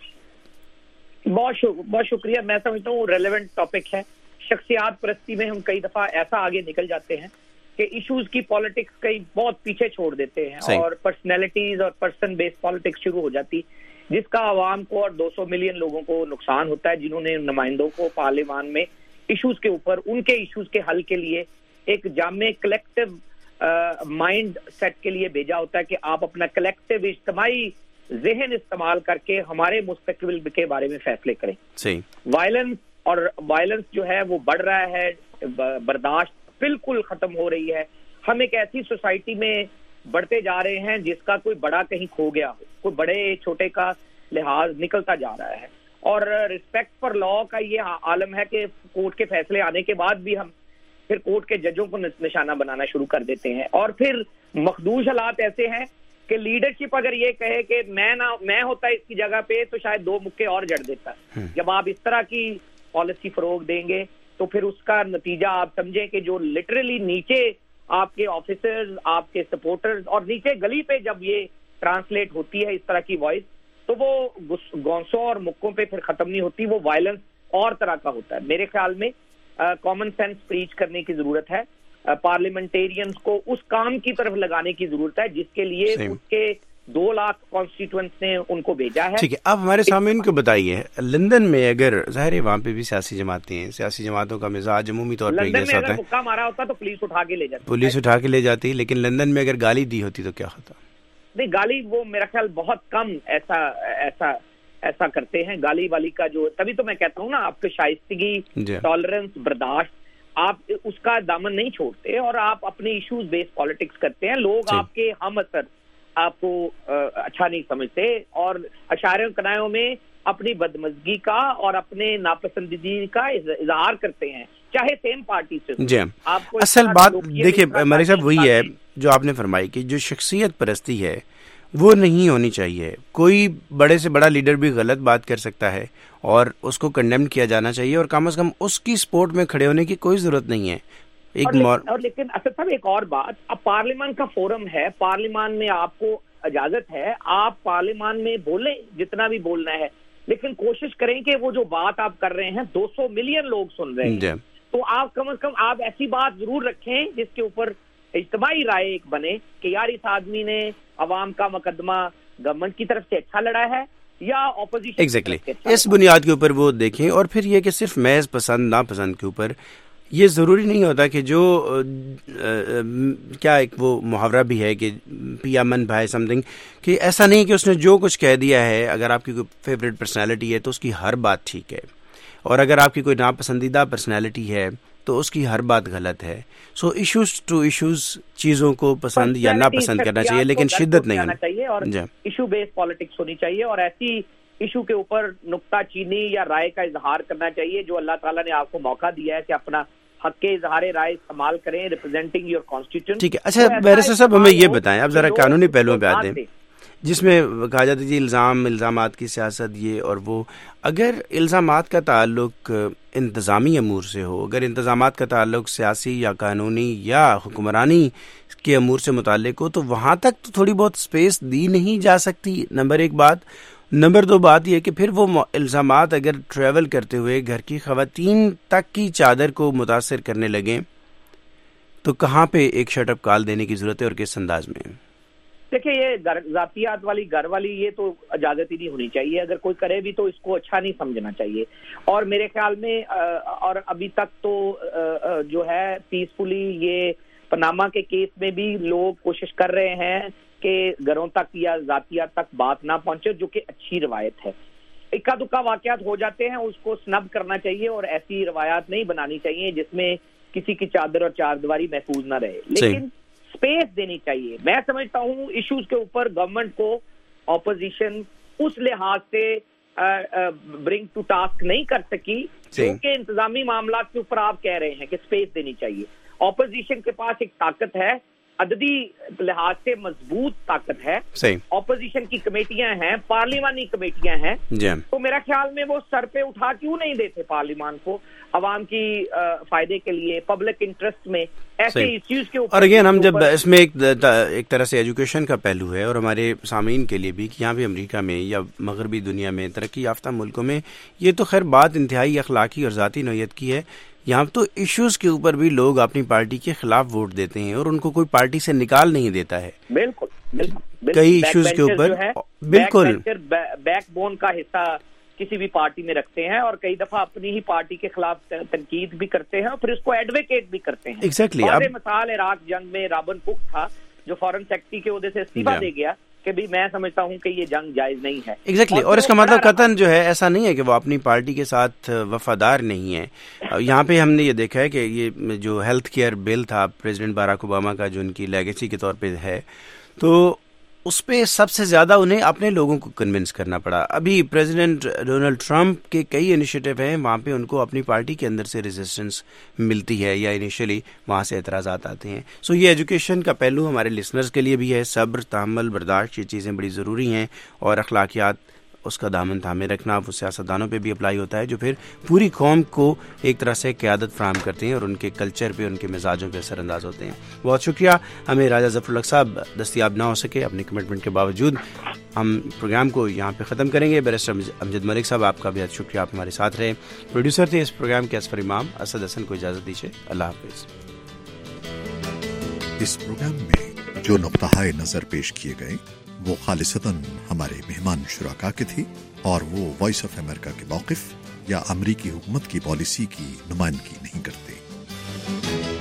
بہت شکریہ. میں سمجھتا ہوں ریلیونٹ ٹاپک ہے. شخصیات پرستی میں ہم کئی دفعہ ایسا آگے نکل جاتے ہیں کہ ایشوز کی پالیٹکس کئی بہت پیچھے چھوڑ دیتے ہیں اور پرسنالٹیز اور پرسن بیس پالیٹکس شروع ہو جاتی، جس کا عوام کو اور 200 ملین لوگوں کو نقصان ہوتا ہے، جنہوں نے نمائندوں کو پارلیمان میں ایشوز کے اوپر ان کے ایشوز کے حل کے لیے ایک جامع کلیکٹیو مائنڈ سیٹ کے لیے بھیجا ہوتا ہے کہ آپ اپنا کلیکٹیو اجتماعی ذہن استعمال کر کے ہمارے مستقبل کے بارے میں فیصلے کریں. وائلنس جو ہے وہ بڑھ رہا ہے، برداشت بالکل ختم ہو رہی ہے. ہم ایک ایسی سوسائٹی میں بڑھتے جا رہے ہیں جس کا کوئی بڑا کہیں کھو گیا ہو، کوئی بڑے چھوٹے کا لحاظ نکلتا جا رہا ہے. اور ریسپیکٹ فار لا کا یہ عالم ہے کہ کورٹ کے فیصلے آنے کے بعد بھی ہم پھر کورٹ کے ججوں کو نشانہ بنانا شروع کر دیتے ہیں. اور پھر مخدوش حالات ایسے ہیں کہ لیڈرشپ اگر یہ کہے کہ میں ہوتا اس کی جگہ پہ تو شاید 2 مکے اور جڑ دیتا. جب آپ اس طرح کی پالیسی فروغ دیں گے تو پھر اس کا نتیجہ آپ سمجھیں کہ جو لٹرلی نیچے آپ کے آفیسرز, آپ کے سپورٹرز, اور نیچے گلی پہ جب یہ ٹرانسلیٹ ہوتی ہے اس طرح کی وائس, تو وہ گونسوں اور مکوں پہ پھر ختم نہیں ہوتی, وہ وائلنس اور طرح کا ہوتا ہے. میرے خیال میں کامن سینس پریچ کرنے کی ضرورت ہے, پارلیمنٹیرینز کو اس کام کی طرف لگانے کی ضرورت ہے جس کے لیے اس کے 2 لاکھ کانسٹیٹوئنٹس نے ان کو بھیجا ہے. ٹھیک ہے, آپ ہمارے سامعین کو بتائیے, لندن میں اگر ظاہر ہے وہاں پہ بھی سیاسی جماعتیں ہیں, سیاسی جماعتوں کا مزاج عمومی طور پہ ایک جیسا ہوتا ہے. مکہ مارا ہوتا تو پولیس اٹھا کے لے جاتی, لیکن لندن میں اگر گالی دی ہوتی تو کیا ہوتا؟ نہیں, گالی وہ میرا خیال بہت کم ایسا کرتے ہیں. گالی والی کا جو, تبھی تو میں کہتا ہوں نا, آپ کی شائستگی, ٹالرنس, برداشت, آپ اس کا دامن نہیں چھوڑتے اور آپ اپنے ایشوز بیس پالیٹکس کرتے ہیں. لوگ آپ کے ہم اثر آپ کو اچھا نہیں سمجھتے اور اشاروں کنایوں میں اپنی بدمزگی کا اور اپنے ناپسندیدگی کا اظہار کرتے ہیں, چاہے سیم پارٹی سے. جی, اصل بات دیکھیے مری صاحب وہی ہے جو آپ نے فرمائی کہ جو شخصیت پرستی ہے وہ نہیں ہونی چاہیے. کوئی بڑے سے بڑا لیڈر بھی غلط بات کر سکتا ہے اور اس کو کنڈیم کیا جانا چاہیے, اور کم از کم اس کی سپورٹ میں کھڑے ہونے کی کوئی ضرورت نہیں ہے. لیکن اسد صاحب ایک اور بات, اب پارلیمان کا فورم ہے, پارلیمان میں آپ کو اجازت ہے, آپ پارلیمان میں بولیں جتنا بھی بولنا ہے, لیکن کوشش کریں کہ وہ جو بات آپ کر رہے ہیں 200 ملین لوگ سن رہے ہیں, تو آپ کم از کم آپ ایسی بات ضرور رکھیں جس کے اوپر اجتماعی رائے ایک بنے کہ یار اس آدمی نے عوام کا مقدمہ گورنمنٹ کی طرف سے اچھا لڑا ہے یا اپوزیشن. ایگزیکٹلی اس بنیاد کے اوپر وہ دیکھیں. اور پھر یہ کہ صرف محض پسند ناپسند کے اوپر یہ ضروری نہیں ہوتا کہ جو کیا ایک وہ محاورہ بھی ہے کہ پیا من بھائی سم تھنگ, کہ ایسا نہیں کہ اس نے جو کچھ کہہ دیا ہے, اگر آپ کی کوئی فیوریٹ پرسنالٹی ہے تو اس کی ہر بات ٹھیک ہے, اور اگر آپ کی کوئی ناپسندیدہ پرسنالٹی ہے تو اس کی ہر بات غلط ہے. سو ایشوز ٹو ایشوز, چیزوں کو پسند یا ناپسند کرنا چاہیے لیکن شدت نہیں ہونا چاہیے, اور ایشو بیس پالیٹکس ہونی چاہیے, اور ایسی ایشو کے اوپر نکتہ چینی یا رائے کا اظہار کرنا چاہیے جو اللہ تعالیٰ نے آپ کو موقع دیا ہے کہ اپنا حق کے اظہار رائے استعمال کریں, ریپرزینٹنگ یور کانسٹیٹیوشن. ٹھیک ہے, اچھا بیرسٹر صاحب ہمیں یہ بتائیں, اب ذرا قانونی پہلوؤں پہ آتے ہیں جس میں کہا جاتا ہے جی الزامات کی سیاست یہ اور وہ. اگر الزامات کا تعلق انتظامی امور سے ہو, اگر انتظامات کا تعلق سیاسی یا قانونی یا حکمرانی کے امور سے متعلق ہو, تو وہاں تک تو تھوڑی بہت سپیس دی نہیں جا سکتی, نمبر 1 بات. نمبر 2 بات یہ کہ پھر وہ الزامات اگر ٹریول کرتے ہوئے گھر کی خواتین تک کی چادر کو متاثر کرنے لگیں تو کہاں پہ ایک شٹ اپ کال دینے کی ضرورت ہے اور کس انداز میں؟ دیکھیں یہ ذاتیات والی گھر والی یہ تو اجازت ہی نہیں ہونی چاہیے, اگر کوئی کرے بھی تو اس کو اچھا نہیں سمجھنا چاہیے. اور میرے خیال میں اور ابھی تک تو جو ہے پیسفلی یہ پاناما کے کیس میں بھی لوگ کوشش کر رہے ہیں کہ گھروں تک یا ذاتیات تک بات نہ پہنچے, جو کہ اچھی روایت ہے. اکا دکا واقعات ہو جاتے ہیں, اس کو سنب کرنا چاہیے اور ایسی روایات نہیں بنانی چاہیے جس میں کسی کی چادر اور چار دیواری محفوظ نہ رہے, لیکن سپیس دینی چاہیے. میں سمجھتا ہوں ایشوز کے اوپر گورنمنٹ کو اپوزیشن اس لحاظ سے برنگ ٹو ٹاسک نہیں کر سکی کیونکہ انتظامی معاملات کے اوپر آپ کہہ رہے ہیں کہ سپیس دینی چاہیے. اپوزیشن کے پاس ایک طاقت ہے, عددی لحاظ سے مضبوط طاقت ہے, اپوزیشن کی کمیٹیاں ہیں, پارلیمانی کمیٹیاں ہیں, تو میرا خیال میں وہ سر پہ اٹھا کیوں نہیں دیتے پارلیمان کو عوام کی فائدے کے لیے, پبلک انٹرسٹ میں ایسے ایشوز کے اوپر. اور اگین ہم جب اس میں ایک طرح سے ایجوکیشن کا پہلو ہے, اور ہمارے سامعین کے لیے بھی کہ یہاں بھی امریکہ میں یا مغربی دنیا میں ترقی یافتہ ملکوں میں یہ تو خیر بات انتہائی اخلاقی اور ذاتی نوعیت کی ہے, یہاں تو ایشوز کے اوپر بھی لوگ اپنی پارٹی کے خلاف ووٹ دیتے ہیں اور ان کو کوئی پارٹی سے نکال نہیں دیتا ہے. بالکل کئی ایشوز کے اوپر بالکل بیک بون کا حصہ کسی بھی پارٹی میں رکھتے ہیں, اور کئی دفعہ اپنی ہی پارٹی کے خلاف تنقید بھی کرتے ہیں اور پھر اس کو ایڈوکیٹ بھی کرتے ہیں. ایگزیکٹلی مثال عراق جنگ میں رابن کوک تھا جو فارن سیکرٹری کے عہدے سے استعفیٰ دے گیا کہ بھی میں سمجھتا ہوں کہ یہ جنگ جائز نہیں ہے. ایگزیکٹلی اور اس کا مطلب قطعاً جو ہے ایسا نہیں ہے کہ وہ اپنی پارٹی کے ساتھ وفادار نہیں ہے. یہاں پہ ہم نے یہ دیکھا ہے کہ یہ جو ہیلتھ کیئر بل تھا پریزیڈنٹ باراک اوباما کا, جو ان کی لیگیسی کے طور پہ ہے, تو اس پہ سب سے زیادہ انہیں اپنے لوگوں کو کنونس کرنا پڑا. ابھی پریزیڈنٹ ڈونلڈ ٹرمپ کے کئی انیشیٹو ہیں, وہاں پہ ان کو اپنی پارٹی کے اندر سے ریزسٹنس ملتی ہے یا انیشیلی وہاں سے اعتراضات آتے ہیں. سو یہ ایجوکیشن کا پہلو ہمارے لسنرز کے لیے بھی ہے. صبر, تحمل, برداشت, یہ چیزیں بڑی ضروری ہیں, اور اخلاقیات اس کا دامن تھامے رکھنا وہ سیاستدانوں پہ بھی اپلائی ہوتا ہے, جو پھر پوری قوم کو ایک طرح سے قیادت فراہم کرتے ہیں اور ان کے کلچر پہ, ان کے مزاجوں پہ اثر انداز ہوتے ہیں. بہت شکریہ. ہمیں راجہ ظفر الحق صاحب دستیاب نہ ہو سکے, اپنی کمٹمنٹ کے باوجود ہم پروگرام کو یہاں پہ ختم کریں گے. بیرسٹر امجد ملک صاحب, آپ کا بہت شکریہ, آپ ہمارے ساتھ رہے. پروڈیوسر تھے اس پروگرام کے اصفر امام. اسد حسن کو اجازت دیجیے. اللہ حافظ. اس پروگرام میں جو نقطہ نظر پیش کیے گئے وہ خالصتاً ہمارے مہمان شرکا کے تھی, اور وہ وائس آف امریکہ کے موقف یا امریکی حکومت کی پالیسی کی نمائندگی نہیں کرتے.